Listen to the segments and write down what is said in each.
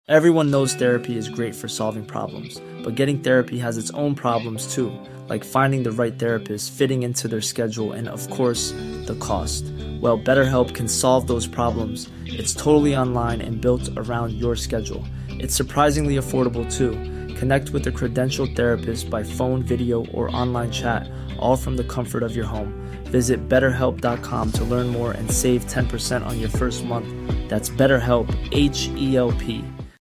Everyone knows therapy is great for solving problems, but getting therapy has its own problems too, like finding the right therapist, fitting into their schedule, and of course, the cost. Well, BetterHelp can solve those problems. It's totally online and built around your schedule. It's surprisingly affordable too. Connect with a credentialed therapist by phone, video, or online chat, all from the comfort of your home. Visit BetterHelp.com to learn more and save 10% on your first month. That's BetterHelp, H-E-L-P.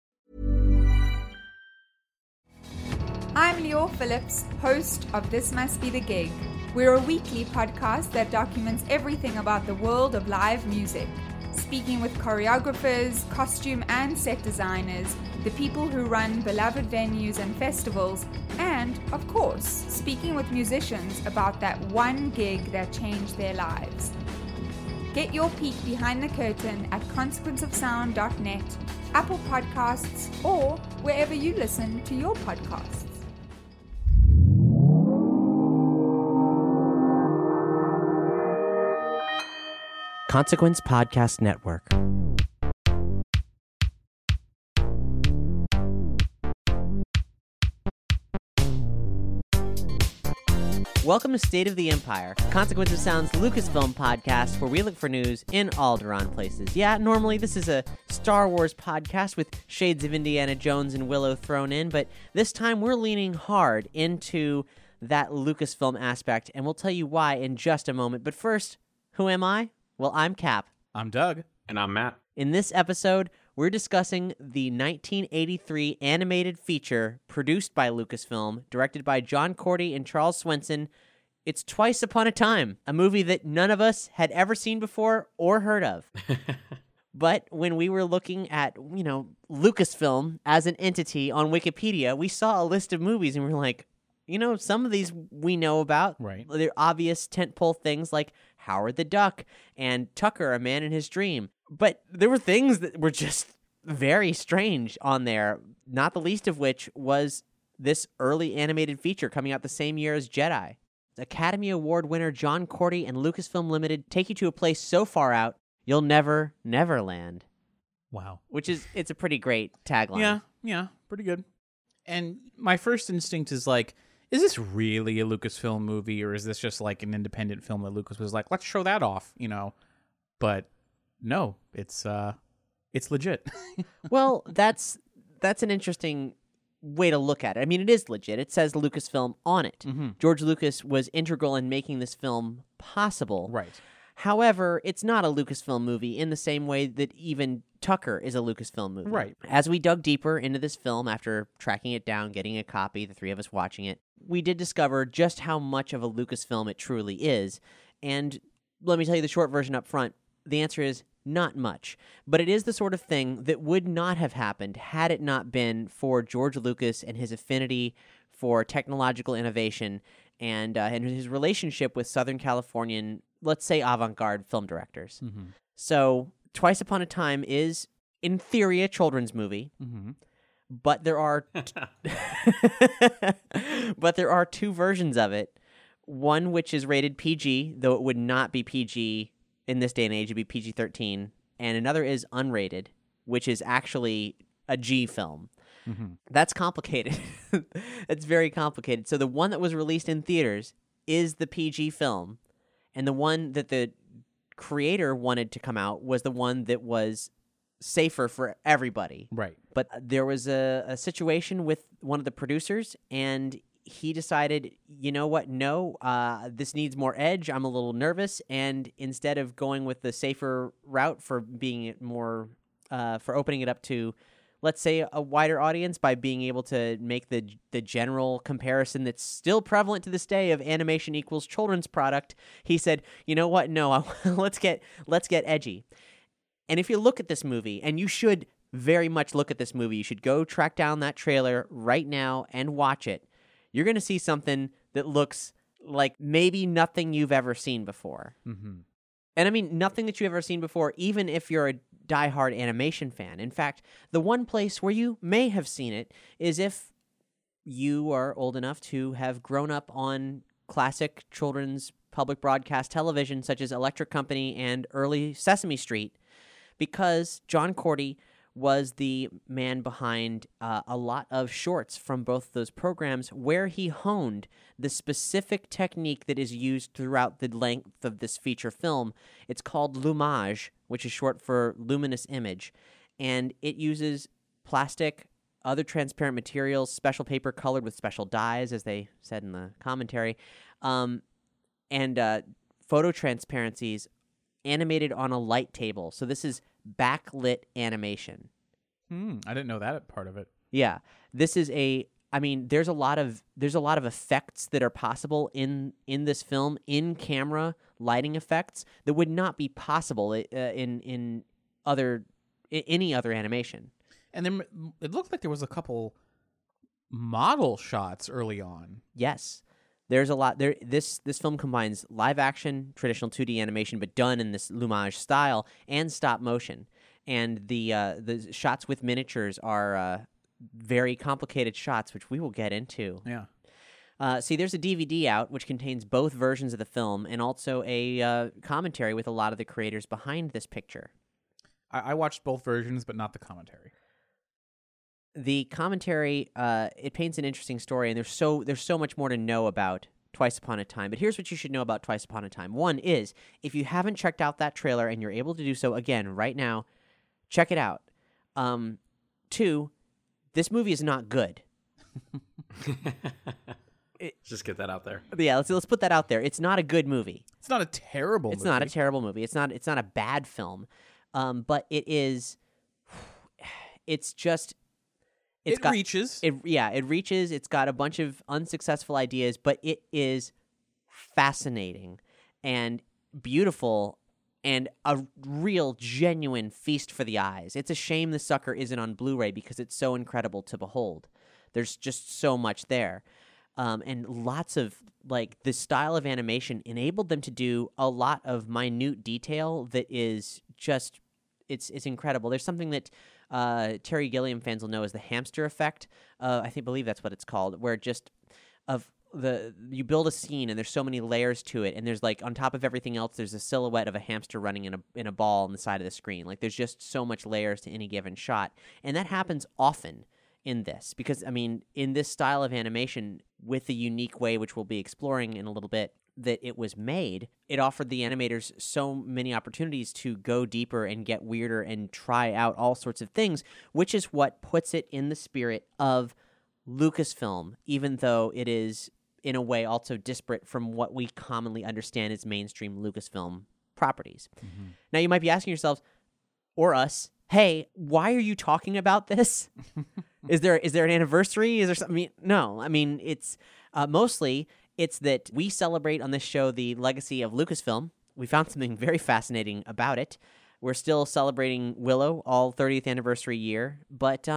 I'm Lior Phillips, host of This Must Be the Gig. We're a weekly podcast that documents everything about the world of live music, speaking with choreographers, costume and set designers, the people who run beloved venues and festivals, and, of course, speaking with musicians about that one gig that changed their lives. Get your peek behind the curtain at consequenceofsound.net, Apple Podcasts, or wherever you listen to your podcasts. Consequence Podcast Network. Welcome to State of the Empire, Consequence of Sound's Lucasfilm podcast, where we look for news in Alderaan places. Yeah, normally this is a Star Wars podcast with shades of Indiana Jones and Willow thrown in, but this time we're leaning hard into that Lucasfilm aspect, and we'll tell you why in just a moment. But first, who am I? Well, I'm Cap. I'm Doug. And I'm Matt. In this episode, we're discussing the 1983 animated feature produced by Lucasfilm, directed by John Cordy and Charles Swenson. It's Twice Upon a Time, a movie that none of us had ever seen before or heard of. But when we were looking at, Lucasfilm as an entity on Wikipedia, we saw a list of movies and we were like, some of these we know about. Right. They're obvious tentpole things like Howard the Duck and Tucker, A Man in His Dream. But there were things that were just very strange on there, not the least of which was this early animated feature coming out the same year as Jedi. Academy Award winner John Cordy and Lucasfilm Limited take you to a place so far out, you'll never land. Wow. It's a pretty great tagline. Yeah, pretty good. And my first instinct is like, is this really a Lucasfilm movie, or is this just like an independent film that Lucas was like, let's show that off, But no, it's legit. Well, that's an interesting way to look at it. I mean, it is legit. It says Lucasfilm on it. Mm-hmm. George Lucas was integral in making this film possible. Right. However, it's not a Lucasfilm movie in the same way that even Tucker is a Lucasfilm movie. Right. As we dug deeper into this film after tracking it down, getting a copy, the three of us watching it, we did discover just how much of a Lucasfilm it truly is. And let me tell you the short version up front. The answer is not much. But it is the sort of thing that would not have happened had it not been for George Lucas and his affinity for technological innovation and his relationship with Southern Californian, let's say, avant-garde film directors. Mm-hmm. So Twice Upon a Time is, in theory, a children's movie. Mm-hmm. But there are two versions of it. One which is rated PG, though it would not be PG in this day and age. It'd be PG-13. And another is unrated, which is actually a G film. Mm-hmm. That's complicated. It's very complicated. So the one that was released in theaters is the PG film. And the one that the creator wanted to come out was the one that was safer for everybody. Right. But there was a situation with one of the producers, and he decided, you know what, no, this needs more edge. I'm a little nervous, and instead of going with the safer route for being more, for opening it up to, let's say, a wider audience by being able to make the general comparison that's still prevalent to this day of animation equals children's product, he said, you know what, no, let's get edgy. And if you look at this movie, and you should very much look at this movie, you should go track down that trailer right now and watch it. You're going to see something that looks like maybe nothing you've ever seen before. Mm-hmm. And I mean, nothing that you've ever seen before, even if you're a diehard animation fan. In fact, the one place where you may have seen it is if you are old enough to have grown up on classic children's public broadcast television, such as Electric Company and early Sesame Street, because John Cordy was the man behind a lot of shorts from both those programs where he honed the specific technique that is used throughout the length of this feature film. It's called Lumage, which is short for luminous image, and it uses plastic, other transparent materials, special paper colored with special dyes, as they said in the commentary, and photo transparencies animated on a light table. So this is backlit animation. I didn't know that part of it. Yeah, this is there's a lot of effects that are possible in this film, in camera lighting effects that would not be possible in any other animation. And then it looked like there was a couple model shots early on. Yes. There's a lot there. This film combines live action, traditional 2D animation, but done in this Lumage style, and stop motion. And the shots with miniatures are very complicated shots, which we will get into. Yeah. See, there's a DVD out which contains both versions of the film and also a commentary with a lot of the creators behind this picture. I watched both versions, but not the commentary. The commentary, it paints an interesting story, and there's so much more to know about Twice Upon a Time. But here's what you should know about Twice Upon a Time. One is, if you haven't checked out that trailer and you're able to do so again right now, check it out. Two, this movie is not good. Just get that out there. Yeah, let's put that out there. It's not a good movie. It's not a terrible movie. It's not a terrible movie. It's not a bad film. But it is. It's just. It reaches. It reaches. It's got a bunch of unsuccessful ideas, but it is fascinating and beautiful and a real, genuine feast for the eyes. It's a shame the sucker isn't on Blu-ray because it's so incredible to behold. There's just so much there. And lots of, the style of animation enabled them to do a lot of minute detail that is just, it's incredible. There's something that Terry Gilliam fans will know as the hamster effect. I believe that's what it's called, where just you build a scene and there's so many layers to it, and there's on top of everything else, there's a silhouette of a hamster running in a ball on the side of the screen. There's just so much layers to any given shot, and that happens often in this because in this style of animation, with the unique way which we'll be exploring in a little bit that it was made, it offered the animators so many opportunities to go deeper and get weirder and try out all sorts of things, which is what puts it in the spirit of Lucasfilm, even though it is, in a way, also disparate from what we commonly understand as mainstream Lucasfilm properties. Mm-hmm. Now, you might be asking yourselves, or us, hey, why are you talking about this? Is there an anniversary? Is there something? No. It's mostly... It's that we celebrate on this show the legacy of Lucasfilm. We found something very fascinating about it. We're still celebrating Willow, all 30th anniversary year. But,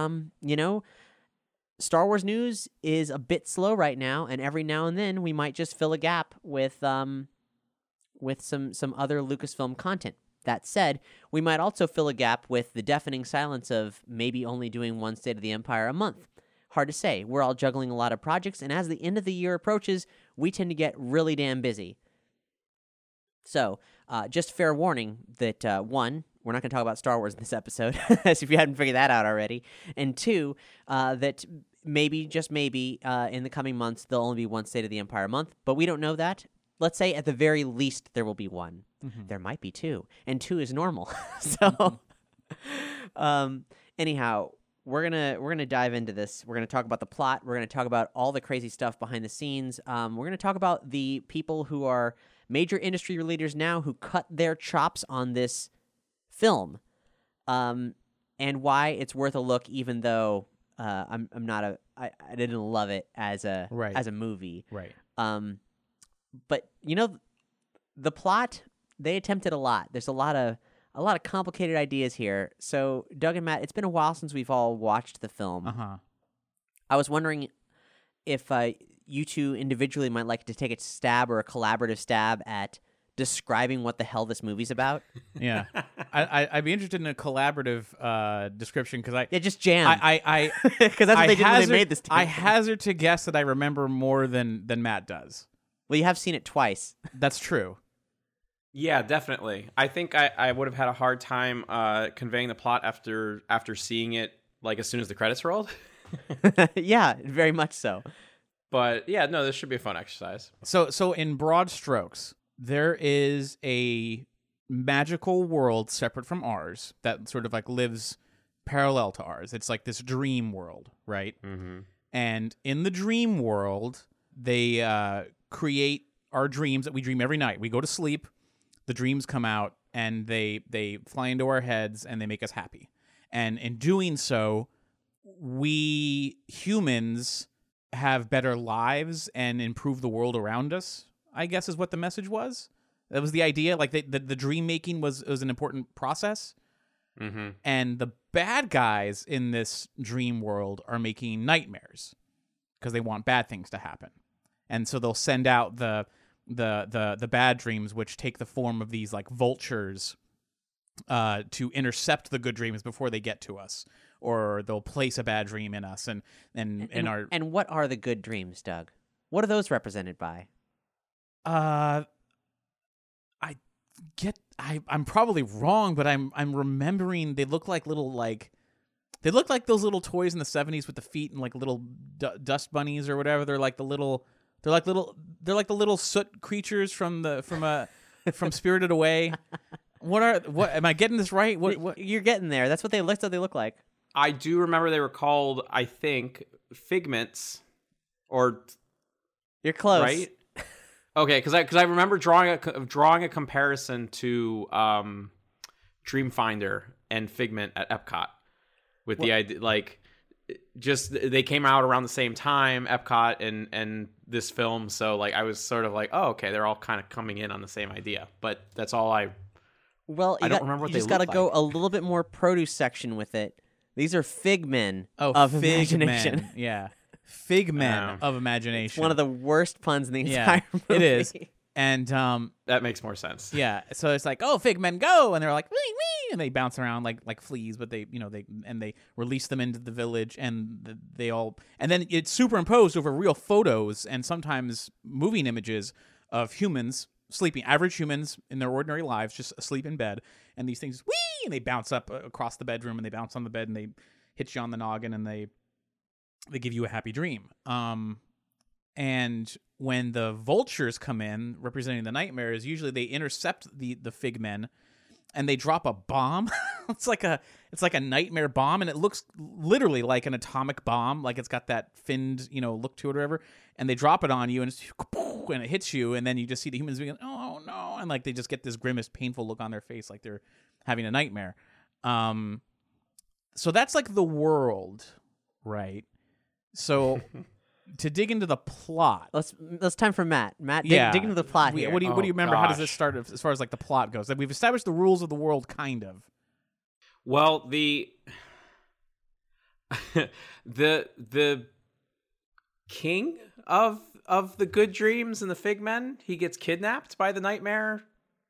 Star Wars news is a bit slow right now, and every now and then we might just fill a gap with some other Lucasfilm content. That said, we might also fill a gap with the deafening silence of maybe only doing one State of the Empire a month. Hard to say. We're all juggling a lot of projects, and as the end of the year approaches, we tend to get really damn busy. So, just fair warning that, one, we're not going to talk about Star Wars in this episode, as if you hadn't figured that out already, and two, that maybe, just maybe, in the coming months, there'll only be one State of the Empire a month, but we don't know that. Let's say at the very least there will be one. Mm-hmm. There might be two, and two is normal. So, anyhow... We're gonna dive into this. We're gonna talk about the plot. We're gonna talk about all the crazy stuff behind the scenes. We're gonna talk about the people who are major industry leaders now who cut their chops on this film, and why it's worth a look. Even though I didn't love it as a movie. Right. But the plot, they attempted a lot. There's a lot of complicated ideas here. So, Doug and Matt, it's been a while since we've all watched the film. Uh-huh. I was wondering if you two individually might like to take a stab or a collaborative stab at describing what the hell this movie's about. Yeah. I'd be interested in a collaborative description because just jam. Because that's what they did when they made this. I hazard to guess that I remember more than Matt does. Well, you have seen it twice. That's true. Yeah, definitely. I think I would have had a hard time conveying the plot after seeing it like as soon as the credits rolled. Yeah, very much so. But yeah, no, this should be a fun exercise. So in broad strokes, there is a magical world separate from ours that sort of like lives parallel to ours. It's like this dream world, right? Mm-hmm. And in the dream world, they create our dreams that we dream every night. We go to sleep, the dreams come out, and they fly into our heads, and they make us happy. And in doing so, we humans have better lives and improve the world around us, I guess is what the message was. That was the idea. Like the dream making was an important process. Mm-hmm. And the bad guys in this dream world are making nightmares because they want bad things to happen. And so they'll send out the bad dreams, which take the form of these like vultures to intercept the good dreams before they get to us. Or they'll place a bad dream in us, and what are the good dreams, Doug? What are those represented by? I'm probably wrong, but I'm remembering they look like little those little toys in the 70s with the feet and like little dust bunnies or whatever. They're like the little soot creatures from Spirited Away. What am I getting this right? What You're getting there. That's what they look like. I do remember they were called, I think, figments, or you're close, right? Okay, because I remember drawing a comparison to Dreamfinder and Figment at Epcot with the idea, like, just they came out around the same time, Epcot and this film, so like I was sort of like, oh, okay, they're all kind of coming in on the same idea, but that's all I. Well, I don't remember what they look like. You just got to go a little bit more produce section with it. These are figmen of imagination. Yeah. Figmen of imagination. It's one of the worst puns in the entire movie. It is. And that makes more sense. Yeah. So it's like, oh, figmen go, and they're like, wee wee, and they bounce around like fleas, but they release them into the village, and and then it's superimposed over real photos and sometimes moving images of humans sleeping, average humans in their ordinary lives, just asleep in bed, and these things, wee, and they bounce up across the bedroom, and they bounce on the bed, and they hit you on the noggin, and they give you a happy dream. And when the vultures come in, representing the nightmares, usually they intercept the figmen, and they drop a bomb. It's like a nightmare bomb, and it looks literally like an atomic bomb, like it's got that finned, look to it or whatever. And they drop it on you, and it hits you, and then you just see the humans being, oh no, and like they just get this grimace, painful look on their face, like they're having a nightmare. So that's like the world, right? So to dig into the plot, let's time for Matt. Dig into the plot here. What do you remember? Gosh. How does this start as far as like the plot goes? Like, we've established the rules of the world, kind of. Well, the king of the good dreams and the figmen, he gets kidnapped by the nightmare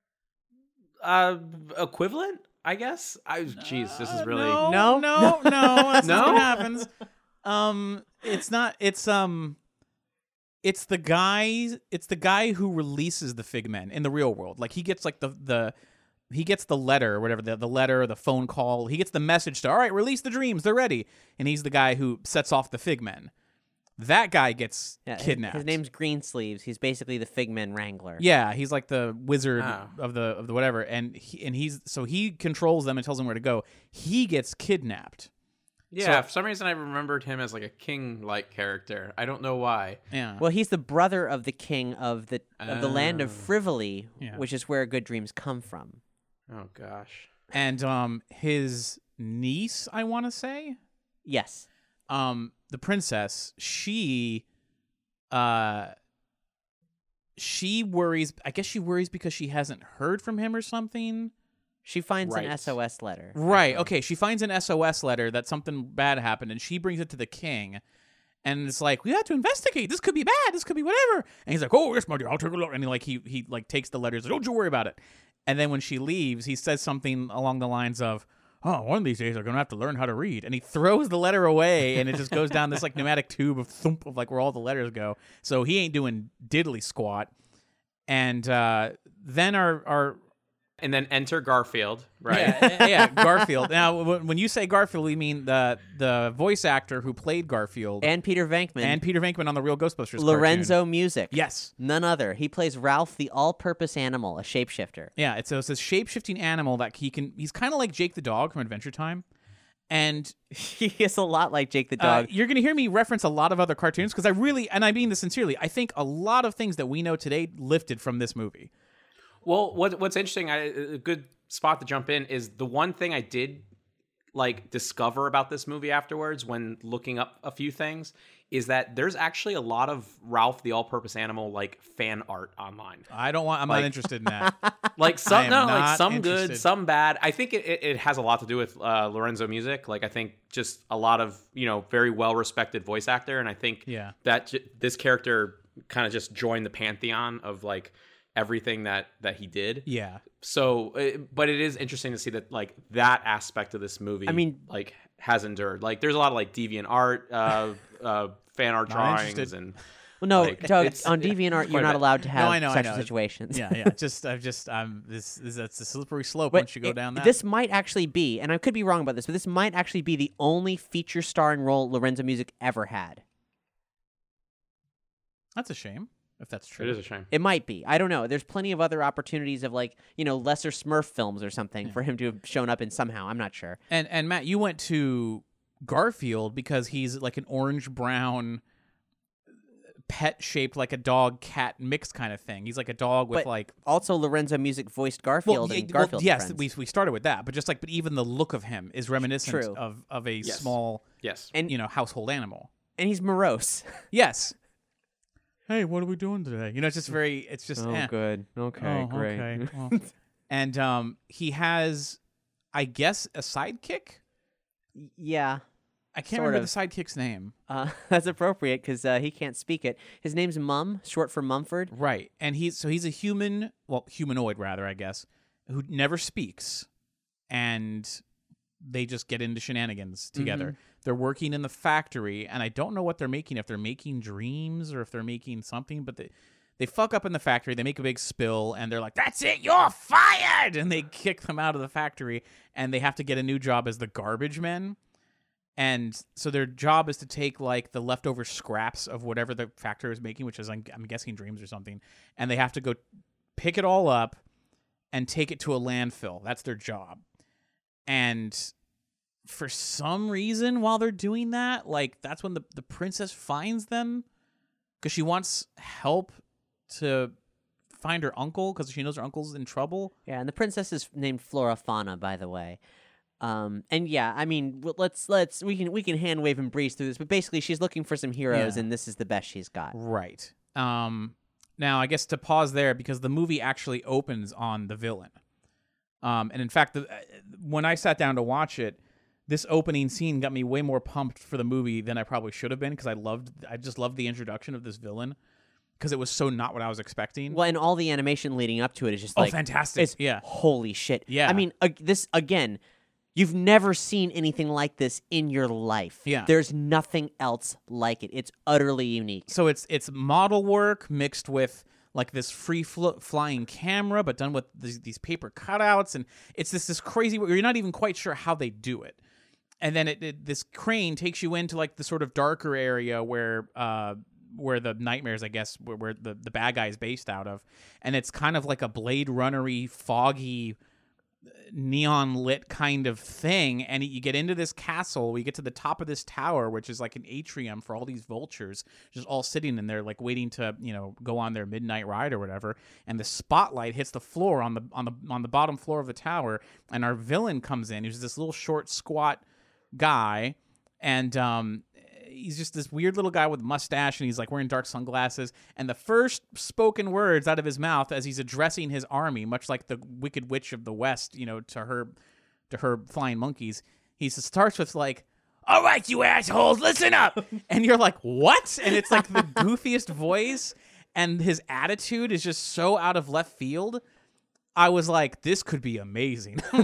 equivalent, I guess. Jeez, this is really no. That's not what happens. It's not. It's the guy who releases the figmen in the real world. Like, he gets like he gets the letter or whatever, the letter, the phone call. He gets the message to, all right, release the dreams, they're ready. And he's the guy who sets off the figmen. That guy gets kidnapped. His name's Greensleeves. He's basically the figmen wrangler. Yeah, he's like the wizard of the whatever. And he controls them and tells them where to go. He gets kidnapped. Yeah, for some reason I remembered him as like a king-like character. I don't know why. Yeah. Well, he's the brother of the king of the land of Frivoli, which is where good dreams come from. Oh gosh. And his niece, I want to say? Yes. The princess, she worries. I guess she worries because she hasn't heard from him or something. She finds an SOS letter. Right. Okay. She finds an SOS letter that something bad happened, and she brings it to the king. And it's like, we have to investigate. This could be bad. This could be whatever. And he's like, oh, yes, my dear, I'll take a look. And he takes the letters. Don't you worry about it. And then when she leaves, he says something along the lines of, oh, one of these days I'm going to have to learn how to read. And he throws the letter away, and it just goes down this like pneumatic tube of thump of like where all the letters go. So he ain't doing diddly squat. And then our And then enter Garfield, right? yeah, Garfield. Now, when you say Garfield, we mean the voice actor who played Garfield And Peter Venkman. on the Real Ghostbusters Lorenzo cartoon. Music. Yes. None other. He plays Ralph, the all-purpose animal, a shapeshifter. Yeah, it's this shape-shifting animal that he's kind of like Jake the dog from Adventure Time. And He is a lot like Jake the dog. you're going to hear me reference a lot of other cartoons because and I mean this sincerely, I think a lot of things that we know today lifted from this movie. Well, what's interesting, a good spot to jump in is the one thing I did discover about this movie afterwards when looking up a few things is that there's actually a lot of Ralph the All-Purpose Animal fan art online. I'm not interested in that. Some good, interested. some bad. I think it has a lot to do with Lorenzo Music. I think just a lot of very well respected voice actor, and I think that this character kind of just joined the pantheon of everything that he did. Yeah. So, but it is interesting to see that that aspect of this movie, has endured. There's a lot of deviant art, fan art drawings, and well, no, Doug, on DeviantArt, you're not allowed to have I know. sexual situations. Yeah. That's a slippery slope But once you go down that. This might actually be, and I could be wrong about this, but this might actually be the only feature starring role Lorenzo Music ever had. That's a shame. If that's true. It is a shame. It might be. I don't know. There's plenty of other opportunities of lesser Smurf films or something for him to have shown up in somehow. I'm not sure. And Matt, you went to Garfield because he's an orange-brown pet shaped like a dog-cat mix kind of thing. He's like a dog with also Lorenzo Music voiced Garfield and Garfield. Yes, Friends. we started with that, but but even the look of him is reminiscent of a small and household animal. And he's morose. Yes. Hey, what are we doing today? It's just very. It's just. Good. Okay, great. Okay. Well. And he has, I guess, a sidekick. Yeah. I can't remember the sidekick's name. That's appropriate because he can't speak it. His name's Mum, short for Mumford. Right, and he's a humanoid rather, I guess, who never speaks, and they just get into shenanigans together. Mm-hmm. They're working in the factory, and I don't know what they're making, if they're making dreams or if they're making something, but they fuck up in the factory, they make a big spill, and they're like, "That's it, you're fired!" And they kick them out of the factory, and they have to get a new job as the garbage men. And so their job is to take the leftover scraps of whatever the factory is making, which is, I'm guessing, dreams or something, and they have to go pick it all up and take it to a landfill. That's their job. And for some reason, while they're doing that, that's when the princess finds them because she wants help to find her uncle because she knows her uncle's in trouble. Yeah, and the princess is named Flora Fauna, by the way. And yeah, I mean, we can hand wave and breeze through this, but basically she's looking for some heroes, and this is the best she's got. Right. Now I guess to pause there because the movie actually opens on the villain. And in fact, when I sat down to watch it, this opening scene got me way more pumped for the movie than I probably should have been because I just loved the introduction of this villain because it was so not what I was expecting. Well, and all the animation leading up to it is just fantastic. Holy shit. Yeah. I mean, this again, you've never seen anything like this in your life. Yeah. There's nothing else like it. It's utterly unique. So it's model work mixed with this free flying camera, but done with these paper cutouts, and it's this crazy. You're not even quite sure how they do it. And then this crane takes you into the sort of darker area where the nightmares, I guess, where the bad guy is based out of, and it's kind of like a Blade Runner-y, foggy, neon lit kind of thing. And you get into this castle. We get to the top of this tower, which is like an atrium for all these vultures, just all sitting in there, waiting to go on their midnight ride or whatever. And the spotlight hits the floor on the bottom floor of the tower, and our villain comes in. He's this little short, squat guy, and he's just this weird little guy with a mustache, and he's wearing dark sunglasses, and the first spoken words out of his mouth as he's addressing his army, much like the Wicked Witch of the West, to her flying monkeys, he starts with "All right, you assholes, listen up," and you're like, what? And it's the goofiest voice, and his attitude is just so out of left field. I was like, this could be amazing. I'm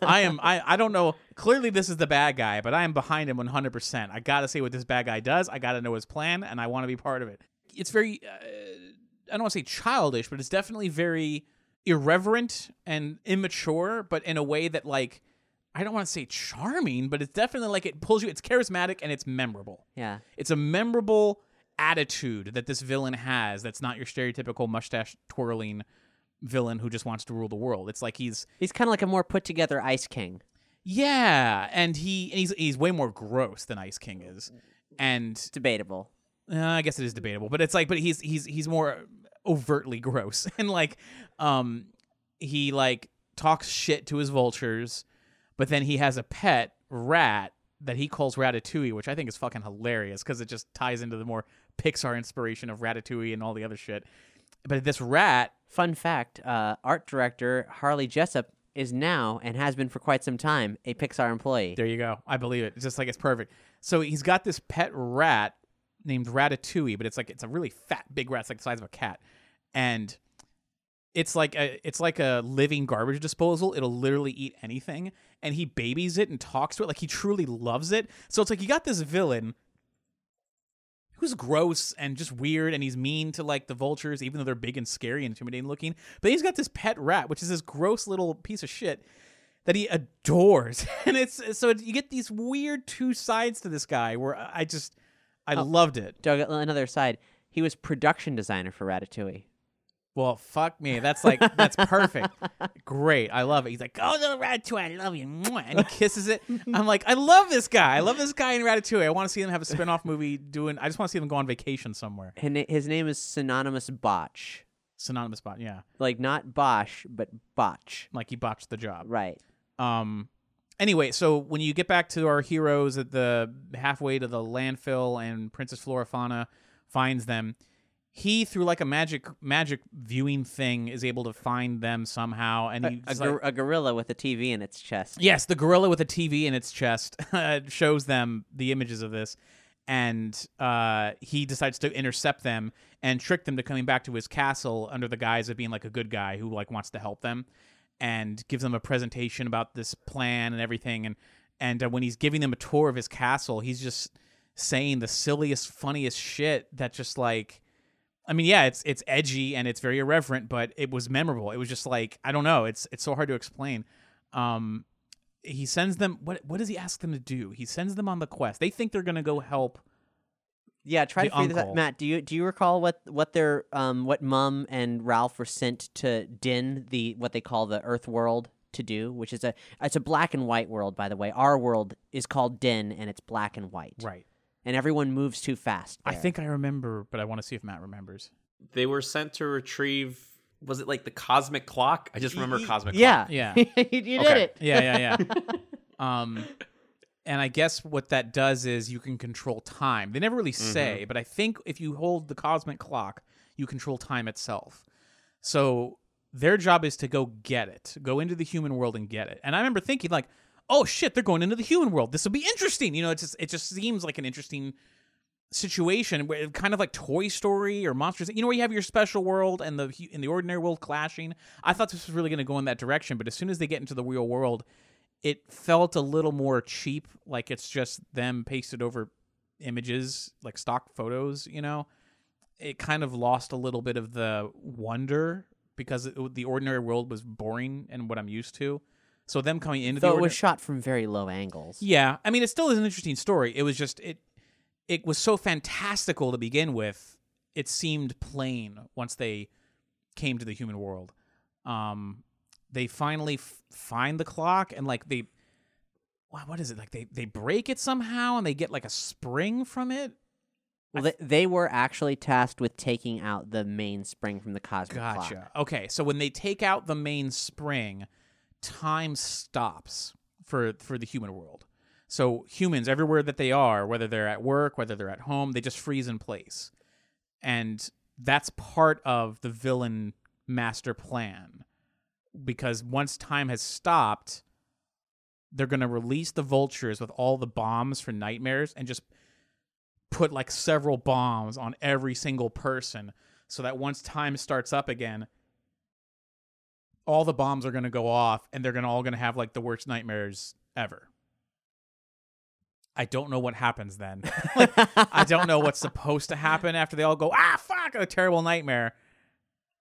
I don't know. Clearly this is the bad guy, but I am behind him 100%. I got to see what this bad guy does. I got to know his plan, and I want to be part of it. It's very I don't want to say childish, but it's definitely very irreverent and immature, but in a way that, like, I don't want to say charming, but it's definitely like it pulls you. It's charismatic and it's memorable. Yeah. It's a memorable attitude that this villain has that's not your stereotypical mustache twirling villain who just wants to rule the world. It's like he's kind of like a more put together Ice King. yeah, and he's way more gross than Ice King is. And It's debatable. I guess it is debatable, but it's like, but he's more overtly gross, and like, he like talks shit to his vultures, but then he has a pet rat that he calls Ratatouille, which I think is fucking hilarious because it just ties into the more Pixar inspiration of Ratatouille and all the other shit. But this rat, Fun fact: art director Harley Jessup is now and has been for quite some time a Pixar employee. there you go, I believe it. It's just like it's perfect. So he's got this pet rat named Ratatouille, but it's a really fat, big rat. It's like the size of a cat, and it's like a living garbage disposal. It'll literally eat anything, and he babies it and talks to it like he truly loves it. So it's like you got this villain who's gross and just weird, and he's mean to like the vultures, even though they're big and scary and intimidating looking. But he's got this pet rat, which is this gross little piece of shit that he adores, and you get these weird two sides to this guy where I loved it. Doug, another side. He was production designer for Ratatouille. Well, fuck me. That's perfect. Great. I love it. He's like, oh, little Ratatouille, I love you. Mwah. And he kisses it. I'm like, I love this guy. I love this guy in Ratatouille. I want to see them have a spinoff movie I just want to see them go on vacation somewhere. His name is Synonymous Botch. Synonymous bot, yeah. Like not Bosch, but Botch. Like he botched the job. Right. Anyway, so when you get back to our heroes at the halfway to the landfill and Princess Florafana finds them, he, through like a magic viewing thing, is able to find them somehow. And a gorilla with a TV in its chest. Yes, the gorilla with a TV in its chest shows them the images of this. And he decides to intercept them and trick them to coming back to his castle under the guise of being like a good guy who like wants to help them, and gives them a presentation about this plan and everything. And when he's giving them a tour of his castle, he's just saying the silliest, funniest shit that just like, I mean, yeah, it's edgy and it's very irreverent, but it was memorable. It was just like, I don't know. It's so hard to explain. He sends them, what does he ask them to do? He sends them on the quest. They think they're going to go help. Yeah, try to figure this out. Matt, do you recall what their what Mum and Ralph were sent to Din, what they call the Earth world, to do, which is it's a black and white world, by the way. Our world is called Din and it's black and white. Right. And everyone moves too fast there. I think I remember, but I want to see if Matt remembers. They were sent to retrieve, was it like the cosmic clock? I just remember cosmic yeah. clock. Yeah. You did it. Yeah. And I guess what that does is you can control time. They never really say, but I think if you hold the cosmic clock, you control time itself. So their job is to go get it, go into the human world and get it. And I remember thinking like, oh shit, they're going into the human world. This will be interesting. You know, it just seems like an interesting situation where kind of like Toy Story or Monsters. You know, where you have your special world and the ordinary world clashing. I thought this was really going to go in that direction, but as soon as they get into the real world, it felt a little more cheap, like it's just them pasted over images, like stock photos, you know? It kind of lost a little bit of the wonder because the ordinary world was boring and what I'm used to. So them coming into Though it was shot from very low angles. Yeah. I mean, it still is an interesting story. It was just, it was so fantastical to begin with, it seemed plain once they came to the human world. They finally find the clock and like what is it? Like they break it somehow and they get like a spring from it. Well, they were actually tasked with taking out the main spring from the cosmic clock. Gotcha. Okay, so when they take out the main spring, time stops for the human world. So humans, everywhere that they are, whether they're at work, whether they're at home, they just freeze in place. And that's part of the villain master plan. Because once time has stopped, they're going to release the vultures with all the bombs for nightmares and just put like several bombs on every single person so that once time starts up again, all the bombs are going to go off and they're all going to have like the worst nightmares ever. I don't know what happens then. Like, I don't know what's supposed to happen after they all go, fuck, a terrible nightmare.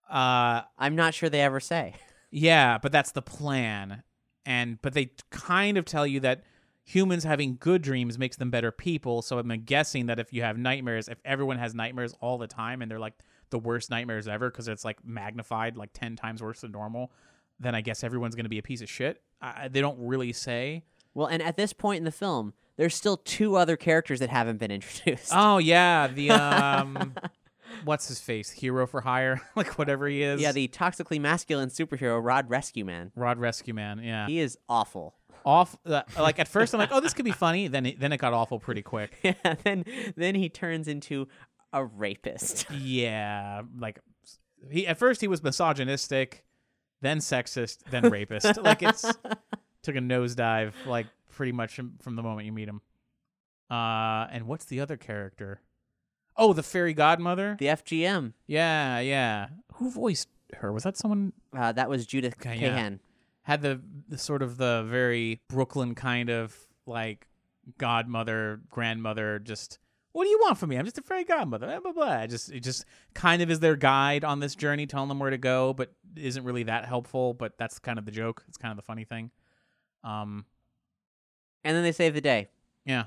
I'm not sure they ever say. Yeah, but that's the plan. But they kind of tell you that humans having good dreams makes them better people. So I'm guessing that if you have nightmares, if everyone has nightmares all the time and they're like the worst nightmares ever because it's like magnified like 10 times worse than normal, then I guess everyone's going to be a piece of shit. They don't really say. Well, and at this point in the film, there's still 2 other characters that haven't been introduced. Oh, yeah. The, what's his face? Hero for hire? Like whatever he is. Yeah, the toxically masculine superhero, Rod Rescue Man. Rod Rescue Man, yeah. He is awful. Like at first I'm like, oh, this could be funny. Then it got awful pretty quick. Yeah, then he turns into a rapist. Yeah, like at first he was misogynistic, then sexist, then rapist. Like it's took a nosedive, like pretty much from the moment you meet him. And what's the other character? Oh, the fairy godmother. The FGM. Yeah. Who voiced her? Was that someone? That was Judith Okay, Cahan. yeah. Had the sort of the very Brooklyn kind of like godmother, grandmother, just what do you want from me? I'm just a fairy godmother. Blah, blah, blah. It just kind of is their guide on this journey, telling them where to go, but isn't really that helpful. But that's kind of the joke. It's kind of the funny thing. And then they save the day. Yeah.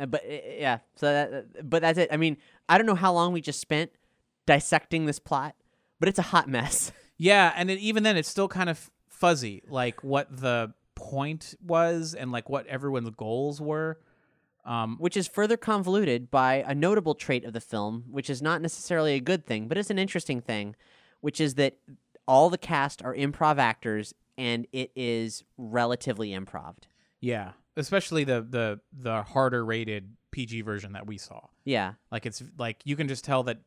But that's it. I mean, I don't know how long we just spent dissecting this plot, but it's a hot mess. Yeah, and even then, it's still kind of fuzzy, like what the point was and like what everyone's goals were. Which is further convoluted by a notable trait of the film, which is not necessarily a good thing, but it's an interesting thing, which is that all the cast are improv actors, and it is relatively improv. Yeah, especially the harder rated PG version that we saw. Yeah. Like it's like you can just tell that.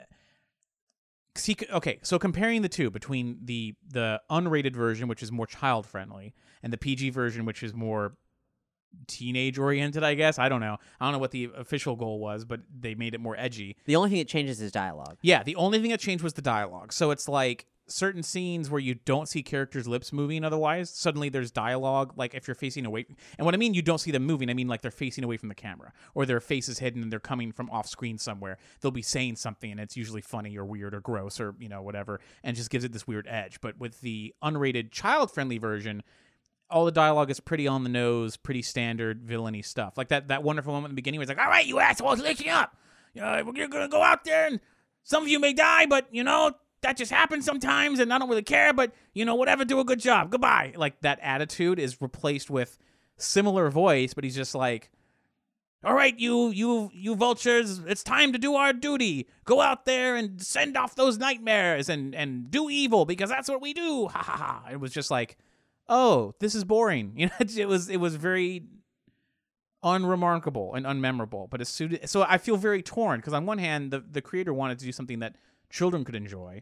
Okay, so comparing the two between the unrated version, which is more child friendly, and the PG version, which is more teenage oriented, I guess. I don't know what the official goal was, but they made it more edgy. The only thing that changes is dialogue. Yeah, the only thing that changed was the dialogue. So it's like certain scenes where you don't see characters' lips moving otherwise, suddenly there's dialogue, like if you're facing away. And what I mean, you don't see them moving, I mean like they're facing away from the camera, or their face is hidden and they're coming from off screen somewhere. They'll be saying something and it's usually funny or weird or gross or, whatever, and just gives it this weird edge. But with the unrated child-friendly version, all the dialogue is pretty on the nose, pretty standard villainy stuff. Like that wonderful moment in the beginning where it's like, all right, you assholes, listen up. We're going to go out there and some of you may die, but, that just happens sometimes, and I don't really care, but, whatever, do a good job. Goodbye. Like, that attitude is replaced with similar voice, but he's just like, all right, you vultures, it's time to do our duty. Go out there and send off those nightmares and do evil, because that's what we do. Ha, ha, ha. It was just like, oh, this is boring. It was very unremarkable and unmemorable, but so I feel very torn, because on one hand, the creator wanted to do something that children could enjoy,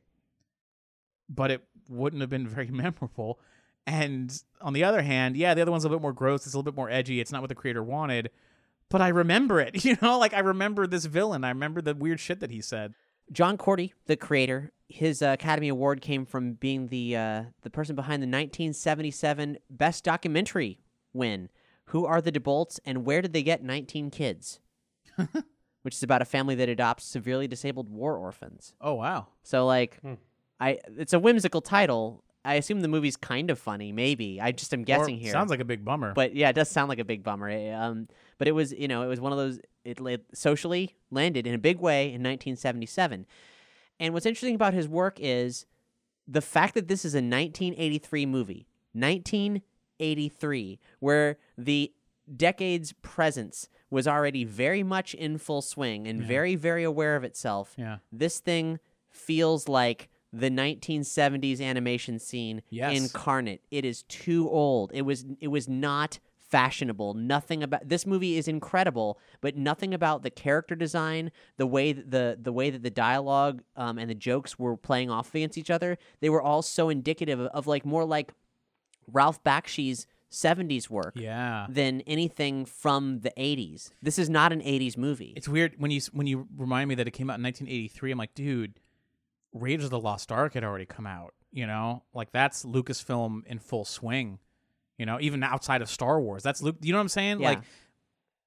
but it wouldn't have been very memorable. And on the other hand, yeah, the other one's a little bit more gross. It's a little bit more edgy. It's not what the creator wanted, but I remember it. Like I remember this villain. I remember the weird shit that he said. John Cordy, the creator, his Academy Award came from being the person behind the 1977 Best Documentary win. Who Are the DeBolts and Where Did They Get 19 Kids? Which is about a family that adopts severely disabled war orphans. Oh, wow. So, it's a whimsical title. I assume the movie's kind of funny, maybe. I just am guessing here. Sounds like a big bummer. But, yeah, it does sound like a big bummer. But it was, it was one of those, it socially landed in a big way in 1977. And what's interesting about his work is the fact that this is a 1983 movie. 1983, where the decade's presence was already very much in full swing and very, very aware of itself. Yeah. This thing feels like the 1970s animation scene incarnate. It is too old. It was not fashionable. Nothing about this movie is incredible, but nothing about the character design, the way that the dialogue and the jokes were playing off against each other. They were all so indicative of more like Ralph Bakshi's 70s work than anything from the 80s. This is not an 80s movie. It's weird when you remind me that it came out in 1983. I'm like, dude, Raiders of the Lost Ark had already come out, Like that's Lucasfilm in full swing, even outside of Star Wars. That's Luke, you know what I'm saying? Yeah. Like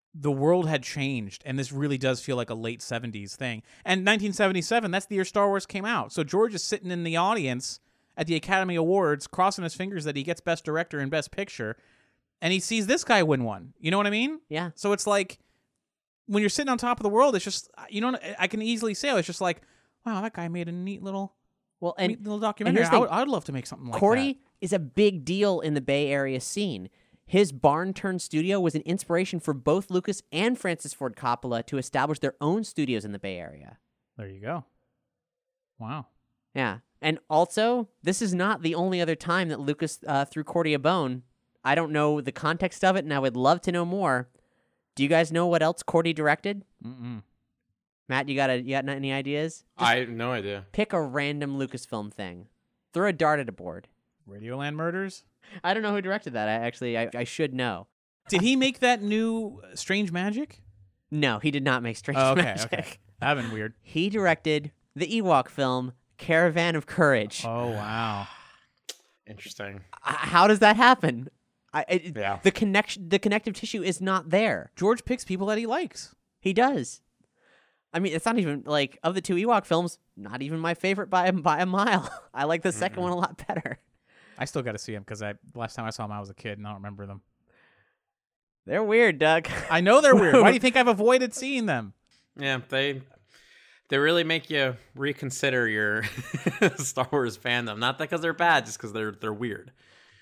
the world had changed, and this really does feel like a late 70s thing. And 1977, that's the year Star Wars came out. So George is sitting in the audience at the Academy Awards, crossing his fingers that he gets Best Director and Best Picture, and he sees this guy win one. You know what I mean? Yeah. So it's like, when you're sitting on top of the world, it's just, I can easily say, it's just like, wow, that guy made a neat little documentary. I would love to make something like that. Cordy is a big deal in the Bay Area scene. His barn-turned studio was an inspiration for both Lucas and Francis Ford Coppola to establish their own studios in the Bay Area. There you go. Wow. Yeah. And also, this is not the only other time that Lucas threw Cordy a bone. I don't know the context of it, and I would love to know more. Do you guys know what else Cordy directed? Mm-mm. Matt, you got any ideas? I have no idea. Pick a random Lucasfilm thing. Throw a dart at a board. Radioland Murders? I don't know who directed that. I should know. Did he make that new Strange Magic? No, he did not make Strange Okay, Magic. okay. That'd been weird. He directed the Ewok film Caravan of Courage. Oh, wow. Interesting. How does that happen? Yeah. The connective tissue is not there. George picks people that he likes. He does. I mean, it's not even, like, of the two Ewok films, not even my favorite by a mile. I like the second one a lot better. I still got to see him because last time I saw him, I was a kid and I don't remember them. They're weird, Doug. I know they're weird. Why do you think I've avoided seeing them? Yeah, they really make you reconsider your Star Wars fandom. Not because they're bad, just because they're weird.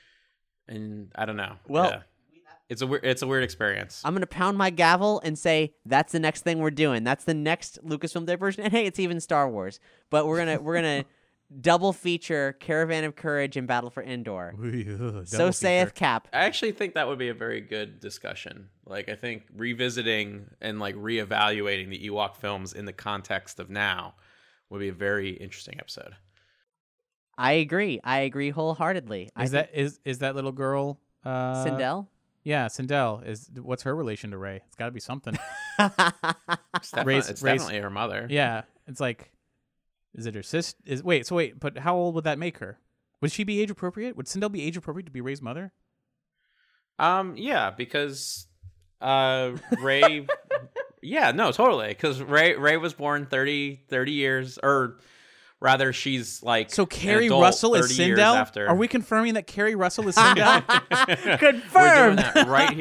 And I don't know. Well, yeah. It's a weird experience. I'm gonna pound my gavel and say that's the next thing we're doing. That's the next Lucasfilm diversion. And hey, it's even Star Wars. But we're gonna double feature Caravan of Courage and Battle for Endor. So saith Cap. I actually think that would be a very good discussion. Like, I think revisiting and like reevaluating the Ewok films in the context of now would be a very interesting episode. I agree wholeheartedly. Is that little girl Sindel? Yeah, Sindel. What's her relation to Rey? It's got to be something. It's definitely her mother. Yeah, it's like, is it her sister? Wait, but how old would that make her? Would she be age appropriate? Would Sindel be age appropriate to be Rey's mother? Yeah, because Rey. Yeah, no, totally. Because Rey was born 30 years, or rather, she's like. So Carrie Russell is Sindel. Are we confirming that Carrie Russell is Sindel? Confirmed. We're doing that right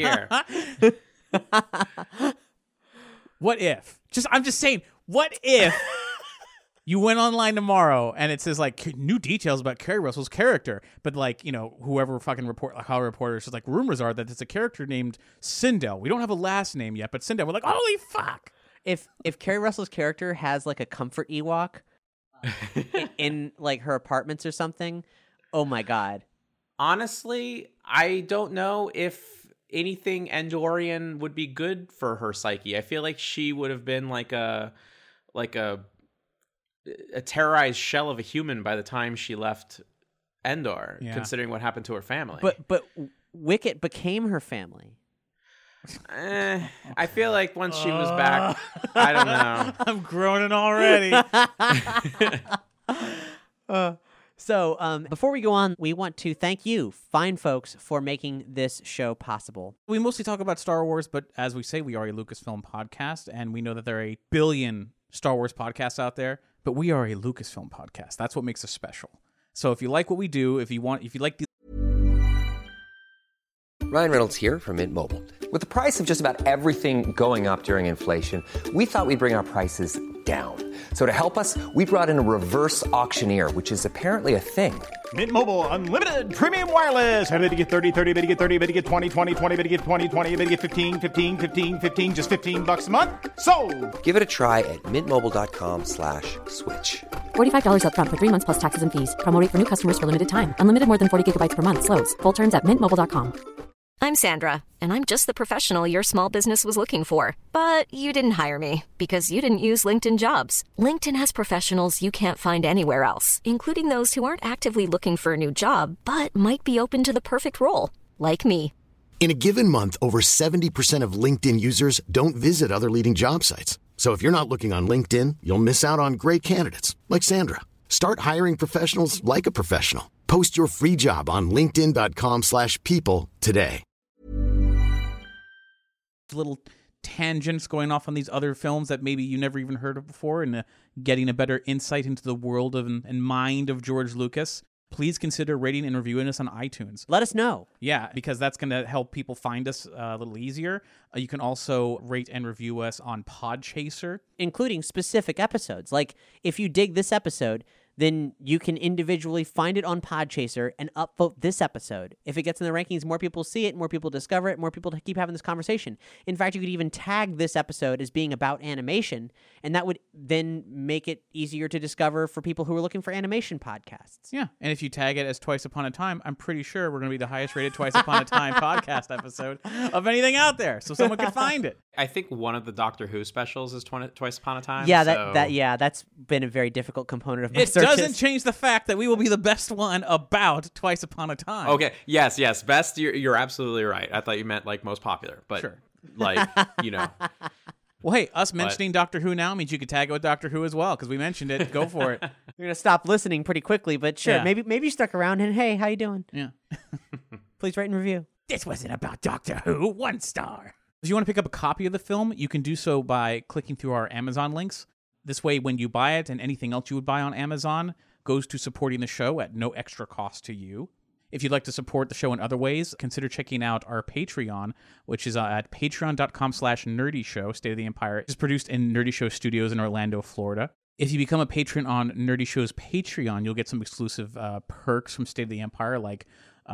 here. What if? I'm just saying. What if you went online tomorrow and it says like new details about Carrie Russell's character, but like, you know, whoever fucking reporter says like rumors are that it's a character named Sindel. We don't have a last name yet, but Sindel. We're like, holy fuck. If Carrie Russell's character has like a comfort Ewok in like her apartments or something, oh my god. Honestly, I don't know if anything Endorian would be good for her psyche. I feel like she would have been like a terrorized shell of a human by the time she left Endor, considering what happened to her family. But Wicket became her family. I feel like once she was back, I don't know. I'm groaning already. So before we go on, we want to thank you, fine folks, for making this show possible. We mostly talk about Star Wars, but as we say, we are a Lucasfilm podcast, and we know that there are 1 billion Star Wars podcasts out there, but we are a Lucasfilm podcast. That's what makes us special. So if you like what we do, if you like the Ryan Reynolds here from Mint Mobile. With the price of just about everything going up during inflation, we thought we'd bring our prices down. So to help us, we brought in a reverse auctioneer, which is apparently a thing. Mint Mobile Unlimited Premium Wireless. How to get 30, 30, bit to get 30, bit to get 20, 20, 20, bit to get 20, 20, bit to get 15, 15, 15, 15, just $15 a month? Sold! Give it a try at mintmobile.com/switch. $45 up front for 3 months plus taxes and fees. Promo rate for new customers for limited time. Unlimited more than 40 gigabytes per month. Slows full terms at mintmobile.com. I'm Sandra, and I'm just the professional your small business was looking for. But you didn't hire me because you didn't use LinkedIn Jobs. LinkedIn has professionals you can't find anywhere else, including those who aren't actively looking for a new job, but might be open to the perfect role, like me. In a given month, over 70% of LinkedIn users don't visit other leading job sites. So if you're not looking on LinkedIn, you'll miss out on great candidates like Sandra. Start hiring professionals like a professional. Post your free job on linkedin.com/people today. little tangents going off on these other films that maybe you never even heard of before, and getting a better insight into the world of and mind of George Lucas, please consider rating and reviewing us on iTunes. Let us know. Yeah, because that's going to help people find us a little easier. You can also rate and review us on Podchaser, including specific episodes. Like, if you dig this episode, then you can individually find it on Podchaser and upvote this episode. If it gets in the rankings, more people see it, more people discover it, more people keep having this conversation. In fact, you could even tag this episode as being about animation, and that would then make it easier to discover for people who are looking for animation podcasts. Yeah, and if you tag it as Twice Upon a Time, I'm pretty sure we're going to be the highest rated Twice Upon a Time podcast episode of anything out there, so someone could find it. I think one of the Doctor Who specials is Twice Upon a Time. Yeah, so... that's been a very difficult component of my It searches. doesn't change the fact that we will be the best one about Twice Upon a Time. Okay, yes, best. You're absolutely right. I thought you meant like most popular, but sure. Like, you know. Well, hey, us mentioning Doctor Who now means you could tag it with Doctor Who as well, because we mentioned it. Go for it. You're gonna stop listening pretty quickly, but sure, Yeah. maybe you stuck around and hey, how you doing? Yeah. Please rate and review. This wasn't about Doctor Who. 1 star. If you want to pick up a copy of the film, you can do so by clicking through our Amazon links. This way, when you buy it and anything else you would buy on Amazon goes to supporting the show at no extra cost to you. If you'd like to support the show in other ways, consider checking out our Patreon, which is at patreon.com/nerdyshow. State of the Empire is produced in Nerdy Show Studios in Orlando, Florida. If you become a patron on Nerdy Show's Patreon, you'll get some exclusive perks from State of the Empire, like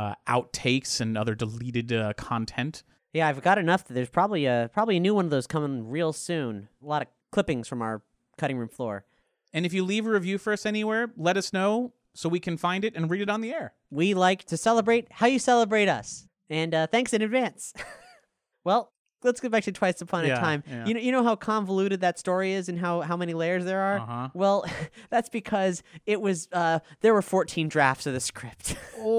outtakes and other deleted content. Yeah, I've got enough that there's probably a new one of those coming real soon. A lot of clippings from our cutting room floor. And if you leave a review for us anywhere, let us know so we can find it and read it on the air. We like to celebrate how you celebrate us. And thanks in advance. Well, let's go back to Twice Upon a Time. Yeah. You know how convoluted that story is and how many layers there are? Uh-huh. Well, that's because it was there were 14 drafts of the script.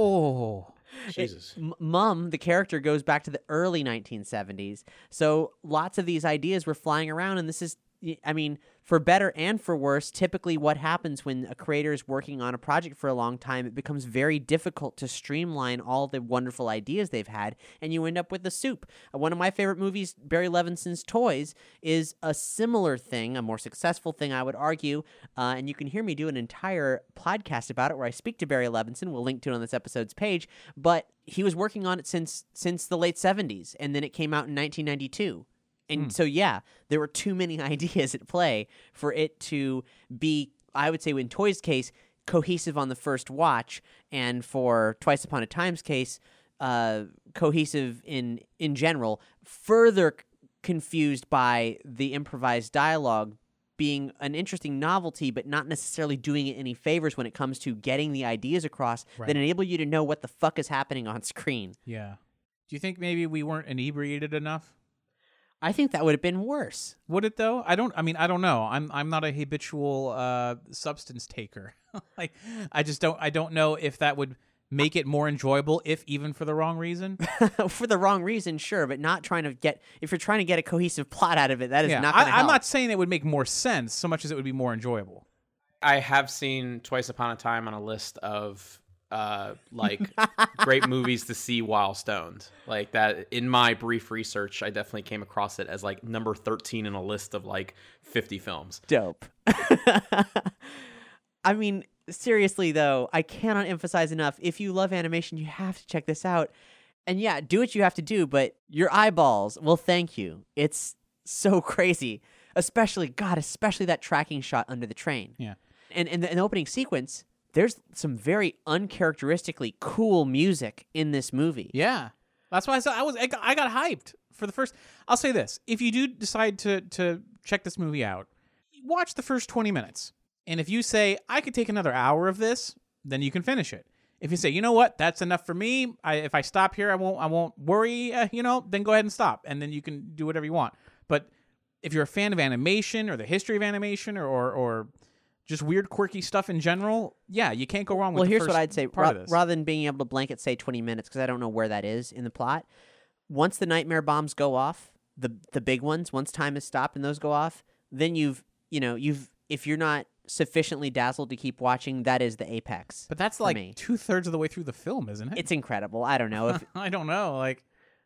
Oh. Jesus. Mum, the character, goes back to the early 1970s. So lots of these ideas were flying around, and this is, I mean, for better and for worse, typically what happens when a creator is working on a project for a long time, it becomes very difficult to streamline all the wonderful ideas they've had, and you end up with the soup. One of my favorite movies, Barry Levinson's Toys, is a similar thing, a more successful thing, I would argue, and you can hear me do an entire podcast about it where I speak to Barry Levinson. We'll link to it on this episode's page, but he was working on it since the late 70s, and then it came out in 1992. And so, yeah, there were too many ideas at play for it to be, I would say, in Toy's case, cohesive on the first watch, and for Twice Upon a Time's case, cohesive in general, further confused by the improvised dialogue being an interesting novelty, but not necessarily doing it any favors when it comes to getting the ideas across that enable you to know what the fuck is happening on screen. Yeah. Do you think maybe we weren't inebriated enough? I think that would have been worse. Would it though? I don't know. I'm not a habitual substance taker. Like I don't know if that would make it more enjoyable, if even for the wrong reason. For the wrong reason, sure, but not trying to get, if you're trying to get a cohesive plot out of it, that is not going to help. I'm not saying it would make more sense so much as it would be more enjoyable. I have seen Twice Upon a Time on a list of like great movies to see while stoned. Like that, in my brief research, I definitely came across it as like number 13 in a list of like 50 films. Dope. I mean, seriously though, I cannot emphasize enough, if you love animation, you have to check this out. And yeah, do what you have to do, but your eyeballs will thank you. It's so crazy. Especially that tracking shot under the train. Yeah. And in the opening sequence, there's some very uncharacteristically cool music in this movie. Yeah. That's why I said I got hyped for the first. I'll say this. If you do decide to check this movie out, watch the first 20 minutes. And if you say, I could take another hour of this, then you can finish it. If you say, you know what, that's enough for me. If I stop here, I won't worry, then go ahead and stop. And then you can do whatever you want. But if you're a fan of animation or the history of animation or just weird, quirky stuff in general, yeah, you can't go wrong with Well, the here's first what I'd say. part of this. Rather than being able to blanket say 20 minutes, because I don't know where that is in the plot, once the nightmare bombs go off, the big ones, once time is stopped and those go off, then you've if you're not sufficiently dazzled to keep watching, that is the apex. But that's for like me. 2/3 of the way through the film, isn't it? It's incredible. I don't know. I don't know. Like,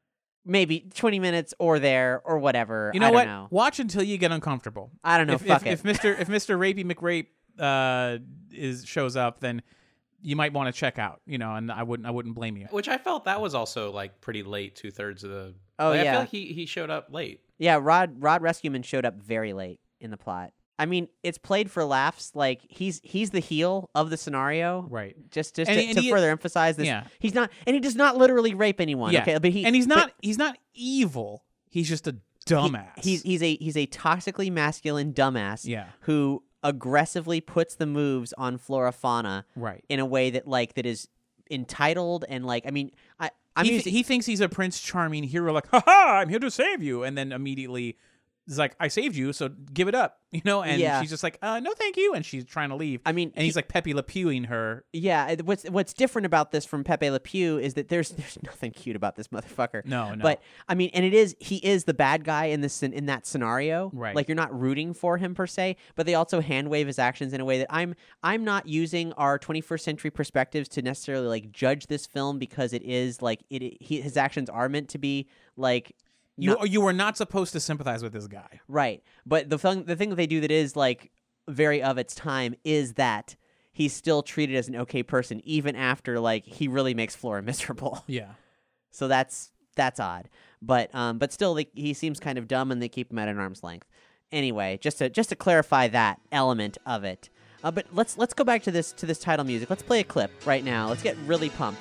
maybe 20 minutes or there or whatever. You know I what? don't know. Watch until you get uncomfortable. I don't know. Fuck it. If Mr. Rapey McRape shows up, then you might want to check out. And I wouldn't blame you. Which I felt that was also like pretty late, 2/3 of the. Oh, I yeah. feel like he showed up late. Yeah, Rod Rescueman showed up very late in the plot. I mean, it's played for laughs. Like he's the heel of the scenario, Right. Just And to further emphasize this. Yeah. He's not, and he does not literally rape anyone. Yeah. Okay, but he's not evil. He's just a dumbass. He's a toxically masculine dumbass. Yeah. Who aggressively puts the moves on Flora Fauna. Right. In a way that is entitled and like. I mean, he thinks he's a Prince Charming hero, like, ha, I'm here to save you, and then immediately is like, I saved you, so give it up, and Yeah. she's just like, no, thank you, and she's trying to leave. I mean, and he's like Pepe Le Pewing her. Yeah, what's different about this from Pepe Le Pew is that there's nothing cute about this motherfucker. No. But I mean, and he is the bad guy in that scenario. Right. Like you're not rooting for him per se, but they also hand wave his actions in a way that I'm not using our 21st century perspectives to necessarily like judge this film because it is like his actions are meant to be like. You were not supposed to sympathize with this guy. Right. But the thing that they do that is like very of its time is that he's still treated as an okay person even after like he really makes Flora miserable. Yeah. So that's odd. But still like, he seems kind of dumb and they keep him at an arm's length. Anyway, just to clarify that element of it. But let's go back to this title music. Let's play a clip right now. Let's get really pumped.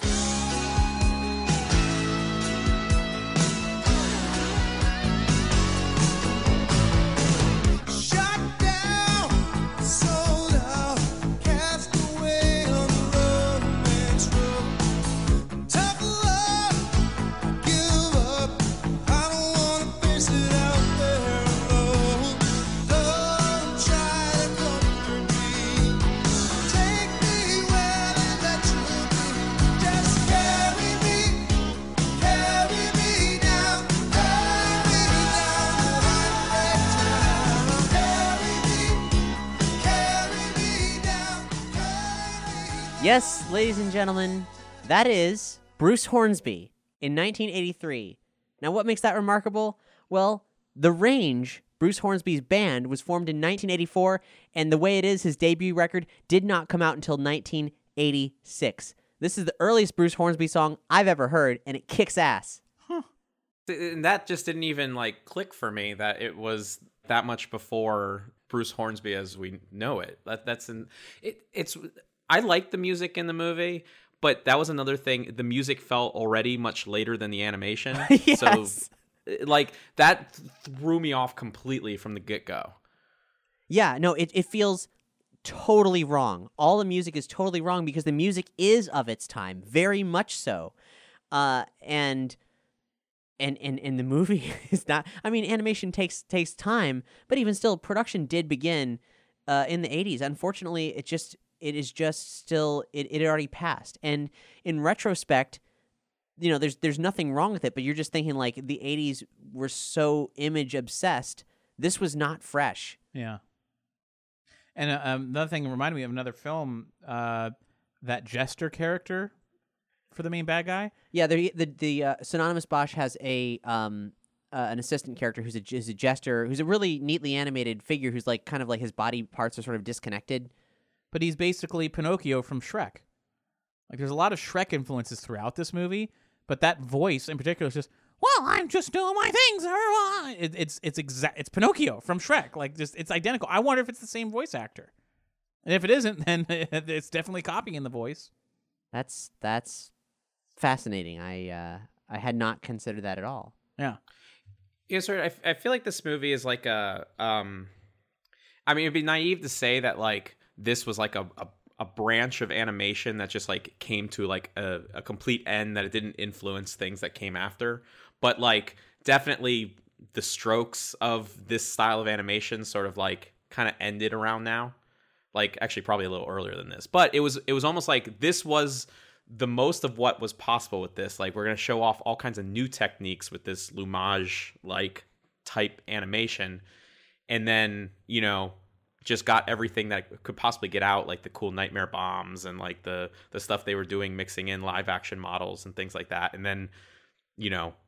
Yes, ladies and gentlemen, that is Bruce Hornsby in 1983. Now, what makes that remarkable? Well, The Range, Bruce Hornsby's band, was formed in 1984, and the way it is, his debut record did not come out until 1986. This is the earliest Bruce Hornsby song I've ever heard, and it kicks ass. And that just didn't even like click for me that it was that much before Bruce Hornsby as we know it. It's I liked the music in the movie, but that was another thing. The music felt already much later than the animation. Yes. So like that threw me off completely from the get-go. Yeah, no, it feels totally wrong. All the music is totally wrong because the music is of its time, very much so. And the movie is not. I mean, animation takes time, but even still, production did begin in the 80s. Unfortunately, it already passed. And in retrospect, there's nothing wrong with it, but you're just thinking like the 80s were so image obsessed. This was not fresh. Yeah. And another thing reminded me of another film, that Jester character for the main bad guy. Yeah, the Synonymous Bosch has an assistant character who's a jester, who's a really neatly animated figure who's like kind of like his body parts are sort of disconnected. But he's basically Pinocchio from Shrek. Like there's a lot of Shrek influences throughout this movie, but that voice in particular is just, well, I'm just doing my things. It's Pinocchio from Shrek. Like just it's identical. I wonder if it's the same voice actor. And if it isn't, then it's definitely copying the voice. That's fascinating. I had not considered that at all. Yeah. Yeah, sorry. I feel like this movie is like a. I mean, it'd be naive to say that like this was like a branch of animation that just like came to like a complete end, that it didn't influence things that came after. But like definitely the strokes of this style of animation sort of like kind of ended around now. Like actually probably a little earlier than this. But it was almost like this was the most of what was possible with this. Like we're going to show off all kinds of new techniques with this Lumage like type animation. And then, just got everything that could possibly get out, like the cool nightmare bombs and like the stuff they were doing, mixing in live action models and things like that. And then,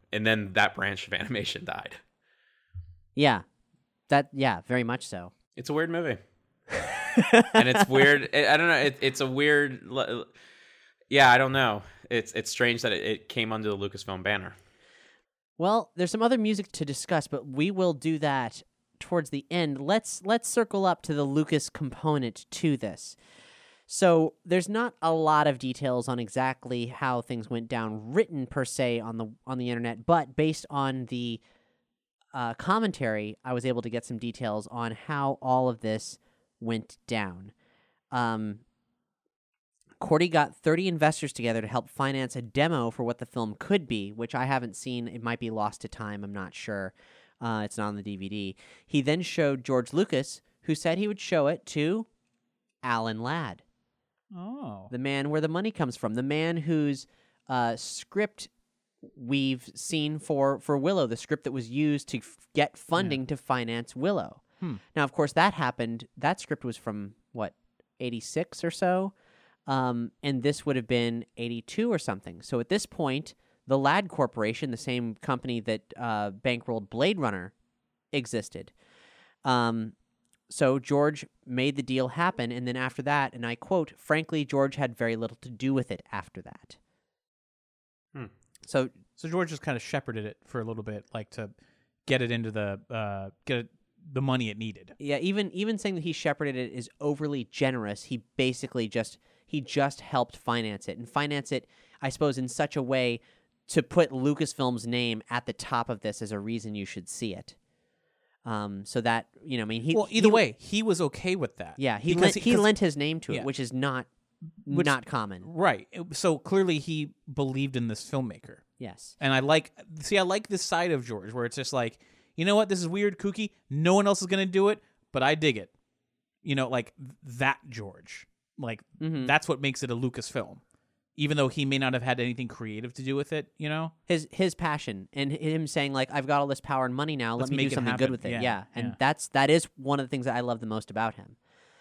and then that branch of animation died. Yeah, very much so. It's a weird movie. And it's weird. I don't know. It's a weird. Yeah, I don't know. It's strange that it came under the Lucasfilm banner. Well, there's some other music to discuss, but we will do that towards the end. Let's circle up to the Lucas component to this. So there's not a lot of details on exactly how things went down, written per se on the internet, but based on the commentary, I was able to get some details on how all of this went down. Cordy got 30 investors together to help finance a demo for what the film could be, which I haven't seen. It might be lost to time. I'm not sure. It's not on the DVD. He then showed George Lucas, who said he would show it to Alan Ladd. Oh. The man where the money comes from. The man whose script we've seen for Willow, the script that was used to get funding to finance Willow. Now, of course, that happened. That script was from, 86 or so? And this would have been 82 or something. So at this point, the Ladd Corporation, the same company that bankrolled Blade Runner, existed. So George made the deal happen, and then after that, and I quote, frankly, George had very little to do with it after that. So George just kind of shepherded it for a little bit, like to get it into the the money it needed. Yeah, even saying that he shepherded it is overly generous. He basically just helped finance it, and finance it, I suppose, in such a way to put Lucasfilm's name at the top of this as a reason you should see it. So that, either way, he was okay with that. Yeah, he lent his name to it, which is not common. Right. So clearly he believed in this filmmaker. Yes. And I like this side of George where it's just like, you know what, this is weird, kooky. No one else is going to do it, but I dig it. Like that George. Like, that's what makes it a Lucasfilm. Even though he may not have had anything creative to do with it, His passion and him saying, like, I've got all this power and money now, let me do something good with it. Yeah. And that is one of the things that I love the most about him.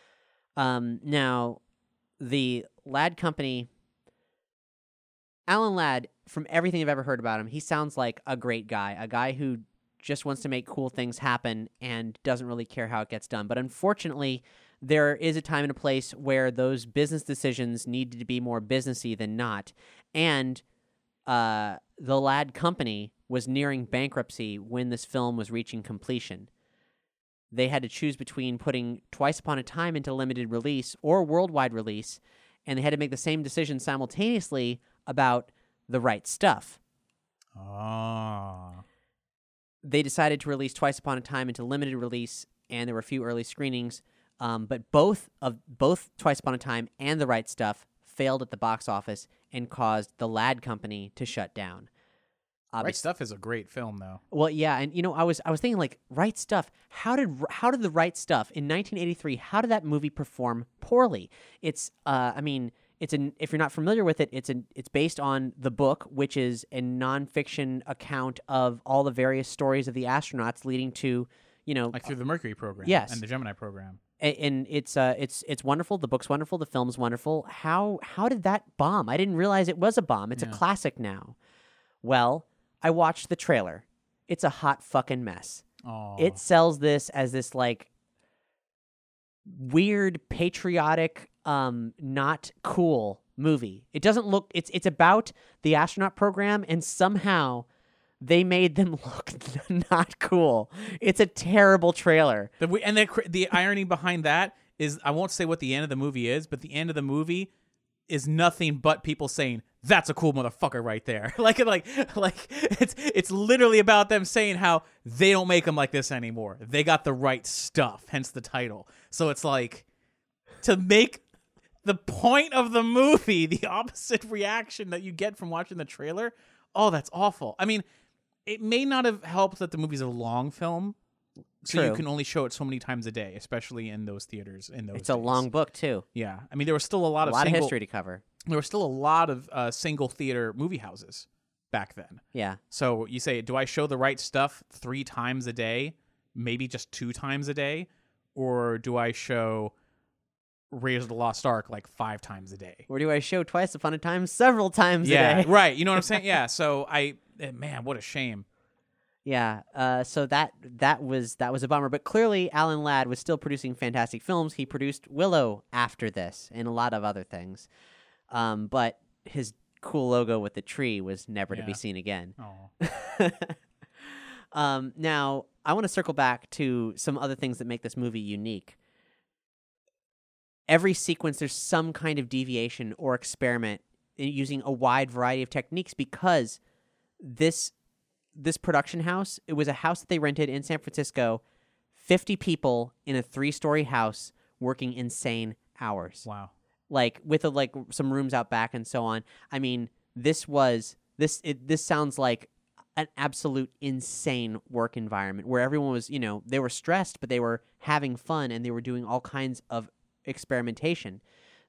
Now, the Ladd Company, Alan Ladd, from everything I've ever heard about him, he sounds like a great guy, a guy who just wants to make cool things happen and doesn't really care how it gets done. But unfortunately, there is a time and a place where those business decisions need to be more businessy than not. And the Ladd Company was nearing bankruptcy when this film was reaching completion. They had to choose between putting Twice Upon a Time into limited release or worldwide release, and they had to make the same decision simultaneously about The Right Stuff. They decided to release Twice Upon a Time into limited release, and there were a few early screenings. But both Twice Upon a Time and The Right Stuff failed at the box office and caused the Ladd Company to shut down. Right Stuff is a great film, though. Well, yeah, and I was thinking, like, Right Stuff. How did The Right Stuff in 1983? How did that movie perform poorly? It's if you're not familiar with it, it's based on the book, which is a nonfiction account of all the various stories of the astronauts leading to, like through the Mercury program, yes, and the Gemini program. And it's wonderful. The book's wonderful. The film's wonderful. How did that bomb? I didn't realize it was a bomb. It's a classic now. Well, I watched the trailer. It's a hot fucking mess. Aww. It sells this as this like weird patriotic, not cool movie. It doesn't look. It's about the astronaut program, and somehow they made them look not cool. It's a terrible trailer. The irony behind that is, I won't say what the end of the movie is, but the end of the movie is nothing but people saying, "That's a cool motherfucker right there." like it's literally about them saying how they don't make them like this anymore. They got the right stuff, hence the title. So it's like, to make the point of the movie the opposite reaction that you get from watching the trailer. Oh, that's awful. I mean, it may not have helped that the movie's a long film, so you can only show it so many times a day, especially in those theaters. It's a long book too. Yeah, I mean, there was still a lot of history to cover. There were still a lot of single theater movie houses back then. Yeah. So you say, do I show The Right Stuff 3 times a day, maybe just 2 times a day, or do I show Raiders of the Lost Ark like 5 times a day. Or do I show Twice Upon a Time several times a day? Right. You know what I'm saying? Yeah. So man, what a shame. Yeah, so that was a bummer. But clearly, Alan Ladd was still producing fantastic films. He produced Willow after this and a lot of other things. But his cool logo with the tree was never to be seen again. Now, I want to circle back to some other things that make this movie unique. Every sequence, there's some kind of deviation or experiment using a wide variety of techniques because this production house, it was a house that they rented in San Francisco, 50 people in a 3-story house working insane hours. Wow. Like with some rooms out back and so on. I mean, this sounds like an absolute insane work environment where everyone was, they were stressed, but they were having fun and they were doing all kinds of experimentation.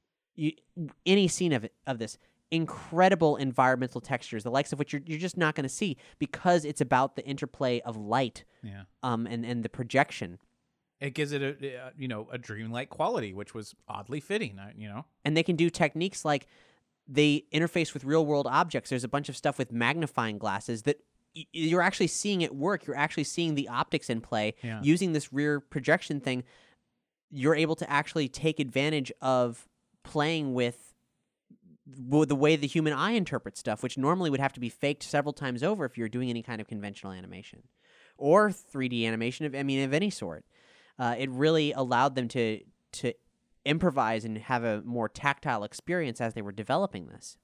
Any scene of this, incredible environmental textures, the likes of which you're just not going to see because it's about the interplay of light, and the projection. It gives it a dreamlike quality, which was oddly fitting, And they can do techniques like they interface with real world objects. There's a bunch of stuff with magnifying glasses that you're actually seeing it work. You're actually seeing the optics in play. Using this rear projection thing, you're able to actually take advantage of playing with the way the human eye interprets stuff, which normally would have to be faked several times over if you're doing any kind of conventional animation or 3D animation of any sort. It really allowed them to improvise and have a more tactile experience as they were developing this.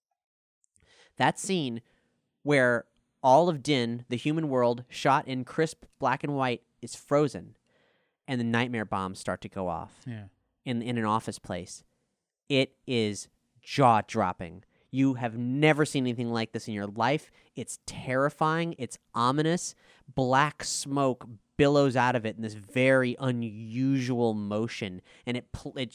That scene where all of Din, the human world, shot in crisp black and white, is frozen, and the nightmare bombs start to go off in an office place. It is jaw-dropping. You have never seen anything like this in your life. It's terrifying. It's ominous. Black smoke billows out of it in this very unusual motion, and it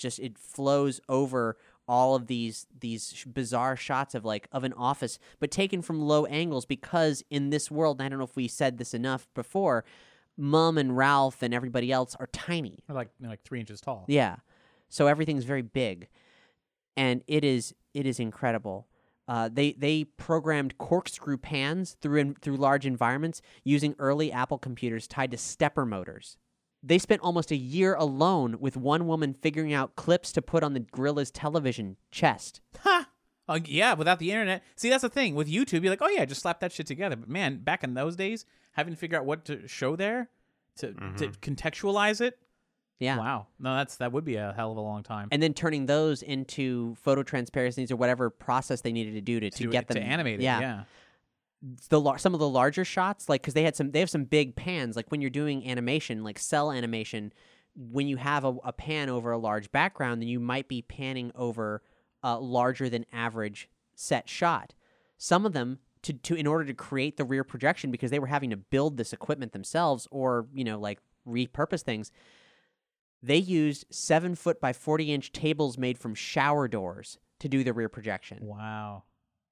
flows over all of these bizarre shots of an office, but taken from low angles because in this world, and I don't know if we said this enough before, Mum and Ralph and everybody else are tiny. They're like 3 inches tall. Yeah. So everything's very big. And it is incredible. They programmed corkscrew pans through large environments using early Apple computers tied to stepper motors. They spent almost a year alone with one woman figuring out clips to put on the gorilla's television chest. Ha! Yeah, without the internet. See, that's the thing. With YouTube, you're like, oh yeah, just slap that shit together. But man, back in those days, having to figure out what to show there, to contextualize it, yeah. Wow. No, that would be a hell of a long time. And then turning those into phototransparencies or whatever process they needed to do to get them to animate it. Yeah. Some of the larger shots, because they have some big pans. Like when you're doing animation, like cell animation, when you have a pan over a large background, then you might be panning over a larger than average set shot. Some of them to in order to create the rear projection, because they were having to build this equipment themselves or repurpose things. They used 7-foot by 40-inch tables made from shower doors to do the rear projection. Wow.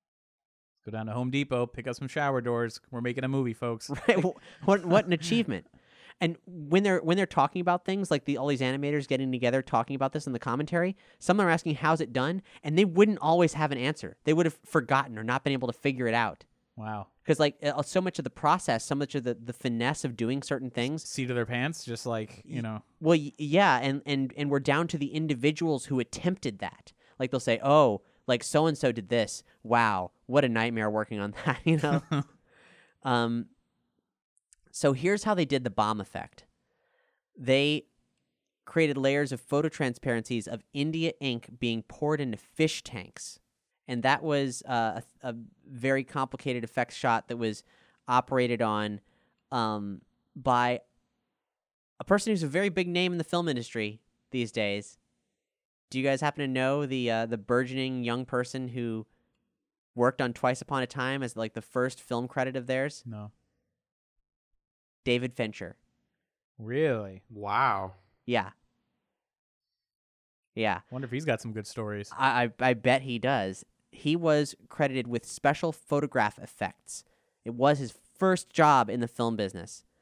Go down to Home Depot, pick up some shower doors. We're making a movie, folks. Right. What an achievement. And when they're talking about things, like all these animators getting together talking about this in the commentary, some of them are asking, how's it done? And they wouldn't always have an answer. They would have forgotten or not been able to figure it out. Wow. Because so much of the process, so much of the finesse of doing certain things. Seat of their pants, just Well, yeah, and we're down to the individuals who attempted that. Like they'll say, oh, like so-and-so did this. Wow, what a nightmare working on that, So here's how they did the bomb effect. They created layers of phototransparencies of India ink being poured into fish tanks. And that was a very complicated effects shot that was operated on by a person who's a very big name in the film industry these days. Do you guys happen to know the burgeoning young person who worked on Twice Upon a Time as the first film credit of theirs? No. David Fincher. Really? Wow. Yeah. Wonder if he's got some good stories. I bet he does. He was credited with special photograph effects. It was his first job in the film business.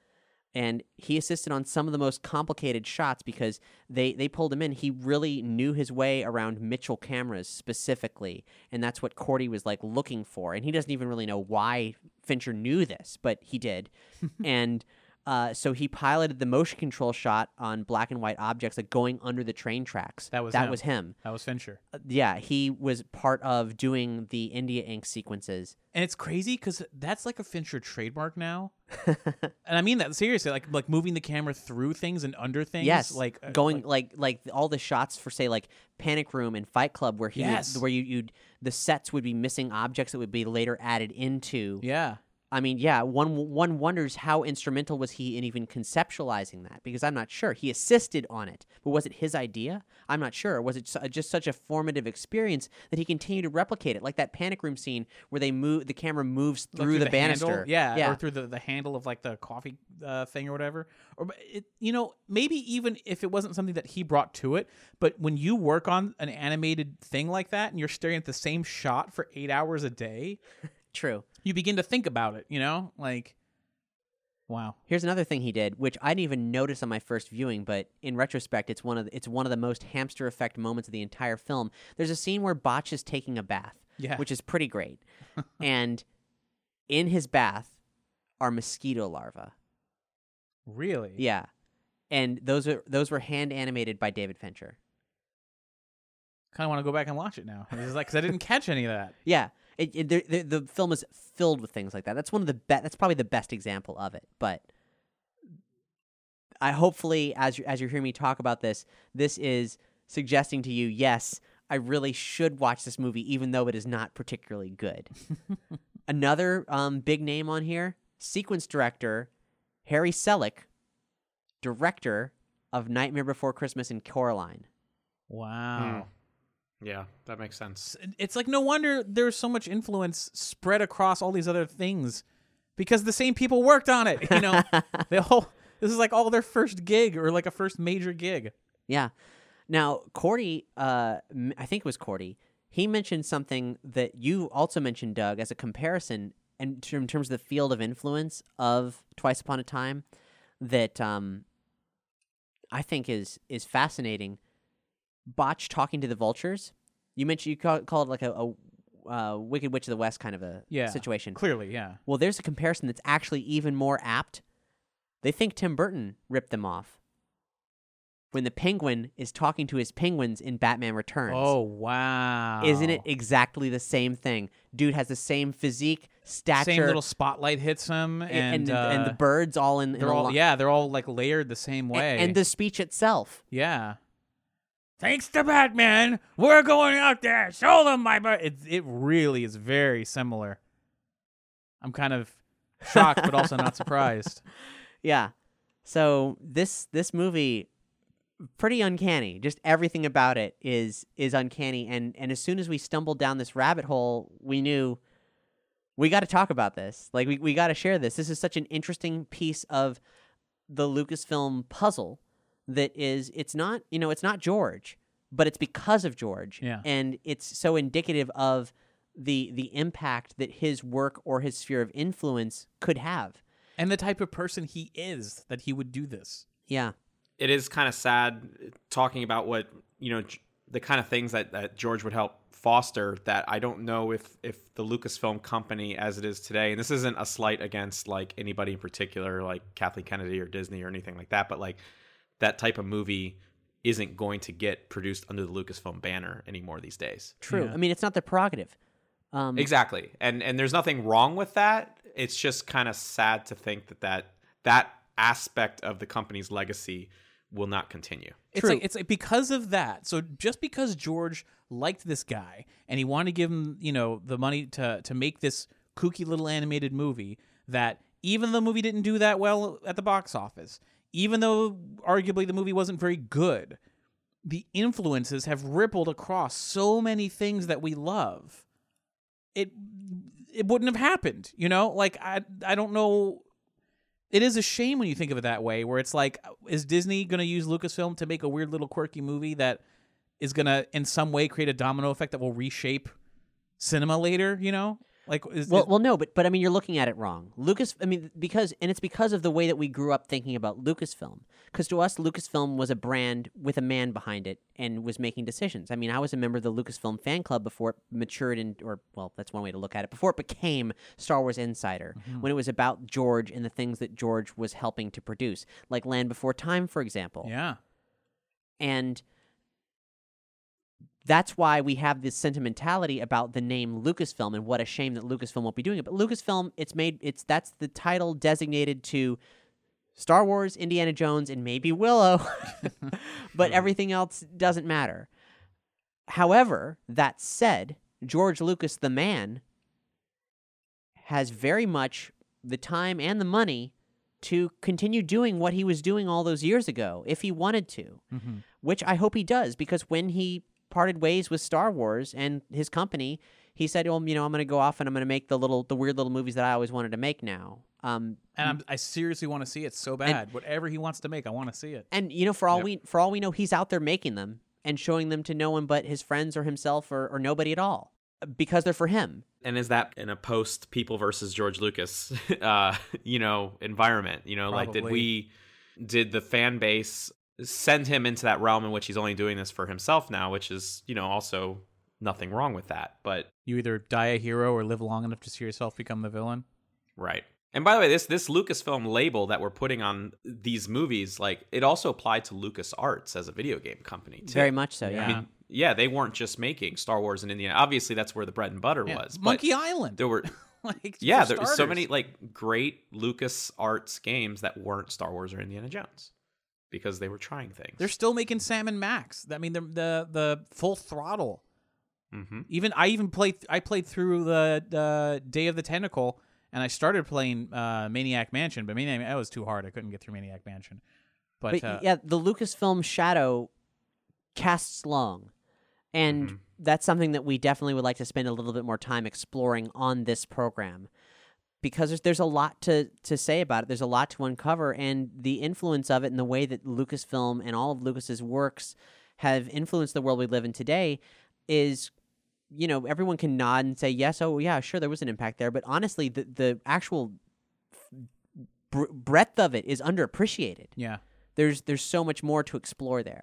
And he assisted on some of the most complicated shots because they pulled him in. He really knew his way around Mitchell cameras specifically, and that's what Cordy was like looking for. And he doesn't even really know why Fincher knew this, but he did. And so he piloted the motion control shot on black and white objects, like going under the train tracks. That was him. That was Fincher. Yeah, he was part of doing the India Ink sequences. And it's crazy because that's like a Fincher trademark now. And I mean that seriously, like moving the camera through things and under things. Yes, like going like all the shots for say like Panic Room and Fight Club, where he where you'd the sets would be missing objects that would be later added into. Yeah. I mean, yeah, one wonders how instrumental was he in even conceptualizing that, because I'm not sure. He assisted on it, but was it his idea? I'm not sure. Or was it just such a formative experience that he continued to replicate it, like that Panic Room scene where the camera moves through the banister, or through the handle of like the coffee thing or whatever. Or maybe even if it wasn't something that he brought to it, but when you work on an animated thing like that and you're staring at the same shot for 8 hours a day. True. You begin to think about it, like, wow. Here's another thing he did, which I didn't even notice on my first viewing, but in retrospect, it's one of the most hamster effect moments of the entire film. There's a scene where Botch is taking a bath, which is pretty great, and in his bath are mosquito larvae. Really? Yeah, and those were hand animated by David Fincher. Kind of want to go back and watch it now. It's like because I didn't catch any of that. Yeah. The film is filled with things like that. That's that's probably the best example of it. But I hopefully, as you're hearing me talk about this is suggesting to you, yes, I really should watch this movie, even though it is not particularly good. Another big name on here, sequence director Harry Selick, director of Nightmare Before Christmas and Coraline. Wow. Yeah, that makes sense. It's like no wonder there's so much influence spread across all these other things, because the same people worked on it. This is like all their first gig or like a first major gig. Yeah. Now, Cordy, I think it was Cordy, he mentioned something that you also mentioned, Doug, as a comparison in terms of the field of influence of Twice Upon a Time that I think is fascinating. Botch talking to the vultures. You mentioned you call it like a Wicked Witch of the West kind of a situation. Clearly, yeah. Well, there's a comparison that's actually even more apt. They think Tim Burton ripped them off when the Penguin is talking to his penguins in Batman Returns. Oh, wow. Isn't it exactly the same thing? Dude has the same physique, stature. Same little spotlight hits him. And the birds all in... They're all like layered the same way. And the speech itself. Yeah. Thanks to Batman, we're going out there. Show them my bird. It really is very similar. I'm kind of shocked, but also not surprised. Yeah. So this movie, pretty uncanny. Just everything about it is uncanny. And as soon as we stumbled down this rabbit hole, we knew we got to talk about this. Like we got to share this. This is such an interesting piece of the Lucasfilm puzzle. It's not George, but it's because of George. Yeah. And it's so indicative of the impact that his work or his sphere of influence could have. And the type of person he is, that he would do this. Yeah. It is kind of sad talking about what, the kind of things that George would help foster, that I don't know if the Lucasfilm company as it is today, and this isn't a slight against like anybody in particular, like Kathleen Kennedy or Disney or anything like that, but like that type of movie isn't going to get produced under the Lucasfilm banner anymore these days. True. Yeah. I mean, it's not their prerogative. Exactly. And there's nothing wrong with that. It's just kind of sad to think that aspect of the company's legacy will not continue. It's like because of that. So just because George liked this guy and he wanted to give him, the money to make this kooky little animated movie, that even the movie didn't do that well at the box office, even though arguably the movie wasn't very good, the influences have rippled across so many things that we love. It wouldn't have happened, Like, I don't know. It is a shame when you think of it that way, where it's like, is Disney going to use Lucasfilm to make a weird little quirky movie that is going to, in some way, create a domino effect that will reshape cinema later, Like, well, no, but I mean, you're looking at it wrong. It's because of the way that we grew up thinking about Lucasfilm. Because to us, Lucasfilm was a brand with a man behind it and was making decisions. I mean, I was a member of the Lucasfilm fan club before it matured that's one way to look at it, before it became Star Wars Insider, when it was about George and the things that George was helping to produce, like Land Before Time, for example. Yeah. And that's why we have this sentimentality about the name Lucasfilm, and what a shame that Lucasfilm won't be doing it. But Lucasfilm, that's the title designated to Star Wars, Indiana Jones, and maybe Willow, but everything else doesn't matter. However, that said, George Lucas, the man, has very much the time and the money to continue doing what he was doing all those years ago, if he wanted to, which I hope he does, because when he parted ways with Star Wars and his company, he said, well, I'm going to go off and I'm going to make the weird little movies that I always wanted to make now. I seriously want to see it so bad. Whatever he wants to make, I want to see it. And for all we know, he's out there making them and showing them to no one but his friends or himself or nobody at all, because they're for him. And is that in a post People versus George Lucas, environment? Like, did the fan base send him into that realm in which he's only doing this for himself now, which is, also nothing wrong with that. But you either die a hero or live long enough to see yourself become the villain. Right. And by the way, this Lucasfilm label that we're putting on these movies, like, it also applied to LucasArts as a video game company, too. Very much so, yeah. I mean, yeah, they weren't just making Star Wars and Indiana. Obviously, that's where the bread and butter was. Monkey Island. There were, there were so many great LucasArts games that weren't Star Wars or Indiana Jones, because they were trying things. They're still making Sam and Max. I mean, the Full Throttle. Mm-hmm. I played through the Day of the Tentacle, and I started playing Maniac Mansion, but that was too hard. I couldn't get through Maniac Mansion. But the Lucasfilm shadow casts long, and that's something that we definitely would like to spend a little bit more time exploring on this program, because there's a lot to say about it. There's a lot to uncover, and the influence of it and the way that Lucasfilm and all of Lucas's works have influenced the world we live in today is, everyone can nod and say, yes, oh yeah, sure, there was an impact there. But honestly, the actual breadth of it is underappreciated. Yeah. There's so much more to explore there.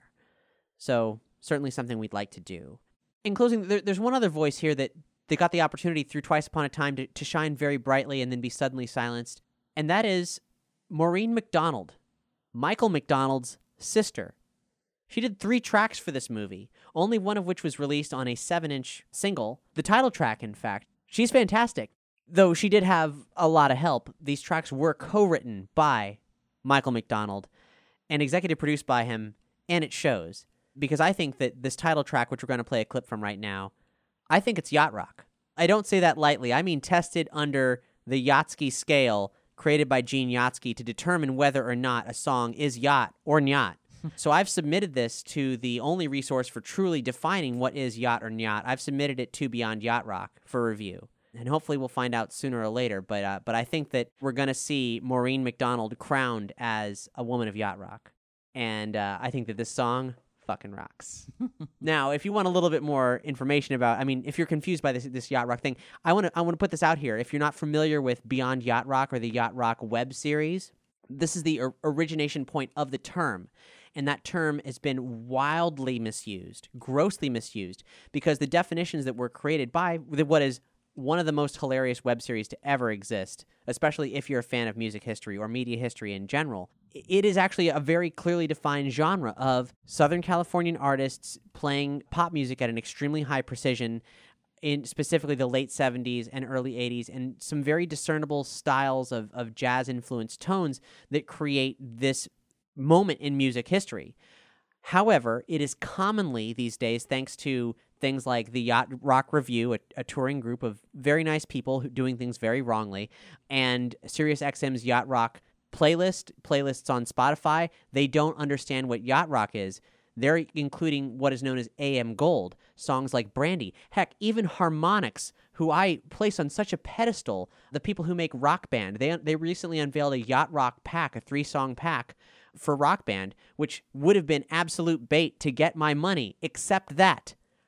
So certainly something we'd like to do. In closing, there's one other voice here that they got the opportunity through Twice Upon a Time to shine very brightly and then be suddenly silenced. And that is Maureen McDonald, Michael McDonald's sister. She did 3 tracks for this movie, only one of which was released on a 7-inch single, the title track, in fact. She's fantastic. Though she did have a lot of help, these tracks were co-written by Michael McDonald and executive produced by him, and it shows. Because I think that this title track, which we're going to play a clip from right now, I think it's yacht rock. I don't say that lightly. I mean tested under the Yatsky scale created by Gene Yatsky to determine whether or not a song is yacht or nyat. So I've submitted this to the only resource for truly defining what is yacht or nyat. I've submitted it to Beyond Yacht Rock for review. And hopefully we'll find out sooner or later. But I think that we're going to see Maureen McDonald crowned as a woman of yacht rock. And I think that this song fucking rocks. Now, if you want a little bit more information about, if you're confused by this yacht rock thing, I want to put this out here. If you're not familiar with Beyond Yacht Rock or the Yacht Rock web series, this is the origination point of the term. And that term has been wildly misused, grossly misused, because the definitions that were created by what is one of the most hilarious web series to ever exist, especially if you're a fan of music history or media history in general, it is actually a very clearly defined genre of Southern Californian artists playing pop music at an extremely high precision in specifically the late 70s and early 80s, and some very discernible styles of jazz-influenced tones that create this moment in music history. However, it is commonly these days, thanks to things like the Yacht Rock Review, a touring group of very nice people doing things very wrongly, and SiriusXM's Yacht Rock playlists on Spotify, they don't understand what yacht rock is. They're including what is known as AM Gold, songs like Brandy. Heck, even Harmonix, who I place on such a pedestal, the people who make Rock Band, they recently unveiled a Yacht Rock pack, a 3-song pack for Rock Band, which would have been absolute bait to get my money, except that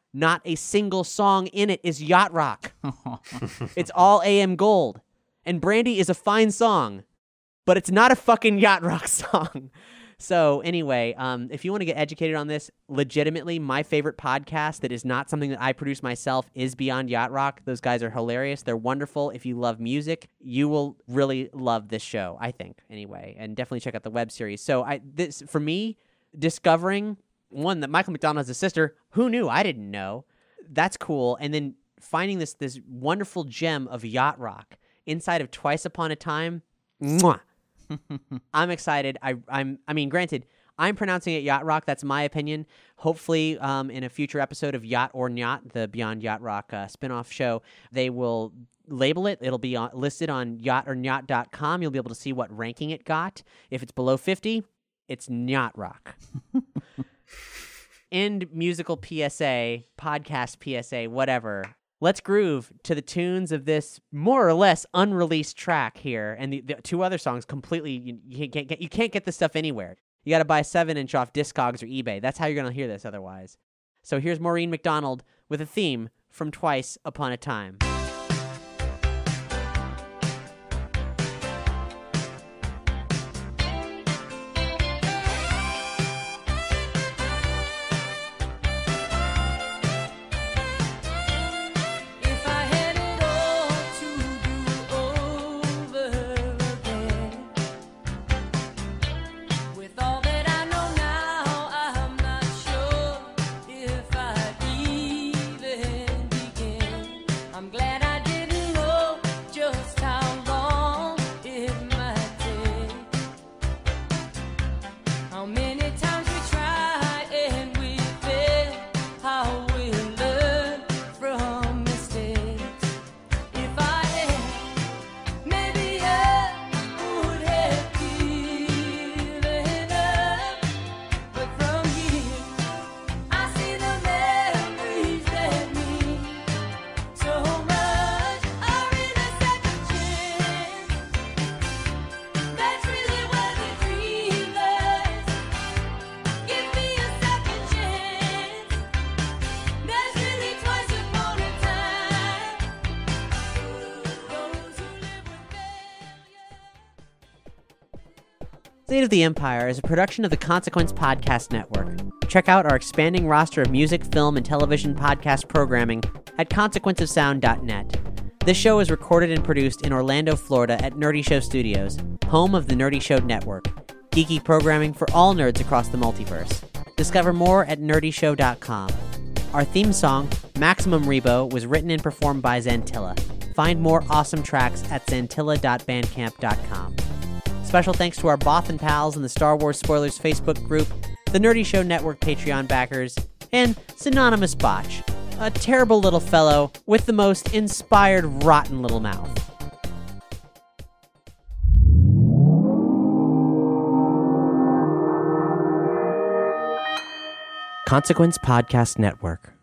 Not a single song in it is yacht rock. It's all AM Gold. And Brandy is a fine song, but it's not a fucking yacht rock song. So anyway, if you want to get educated on this, legitimately, my favorite podcast that is not something that I produce myself is Beyond Yacht Rock. Those guys are hilarious. They're wonderful. If you love music, you will really love this show, I think, anyway. And definitely check out the web series. So this for me, discovering, one, that Michael McDonald has a sister. Who knew? I didn't know. That's cool. And then finding this wonderful gem of yacht rock inside of Twice Upon a Time. Mwah. I'm excited. I mean, granted, I'm pronouncing it yacht rock. That's my opinion. Hopefully, in a future episode of Yacht or Nyat, the Beyond Yacht Rock spinoff show, they will label it. It'll be listed on yachtornyat.com. You'll be able to see what ranking it got. If it's below 50, it's Nyat Rock. End musical PSA, podcast PSA, whatever. Let's groove to the tunes of this more or less unreleased track here, and the two other songs completely you can't get this stuff anywhere. You got to buy a 7-inch off Discogs or eBay. That's how you're gonna hear this otherwise. So here's Maureen McDonald with a theme from Twice Upon a Time. State of the Empire is a production of the Consequence Podcast Network. Check out our expanding roster of music, film, and television podcast programming at consequenceofsound.net. This show is recorded and produced in Orlando, Florida at Nerdy Show Studios, home of the Nerdy Show Network. Geeky programming for all nerds across the multiverse. Discover more at nerdyshow.com. Our theme song, Maximum Rebo, was written and performed by Zantilla. Find more awesome tracks at zantilla.bandcamp.com. Special thanks to our Bothan pals in the Star Wars Spoilers Facebook group, the Nerdy Show Network Patreon backers, and Synonymous Botch, a terrible little fellow with the most inspired rotten little mouth. Consequence Podcast Network.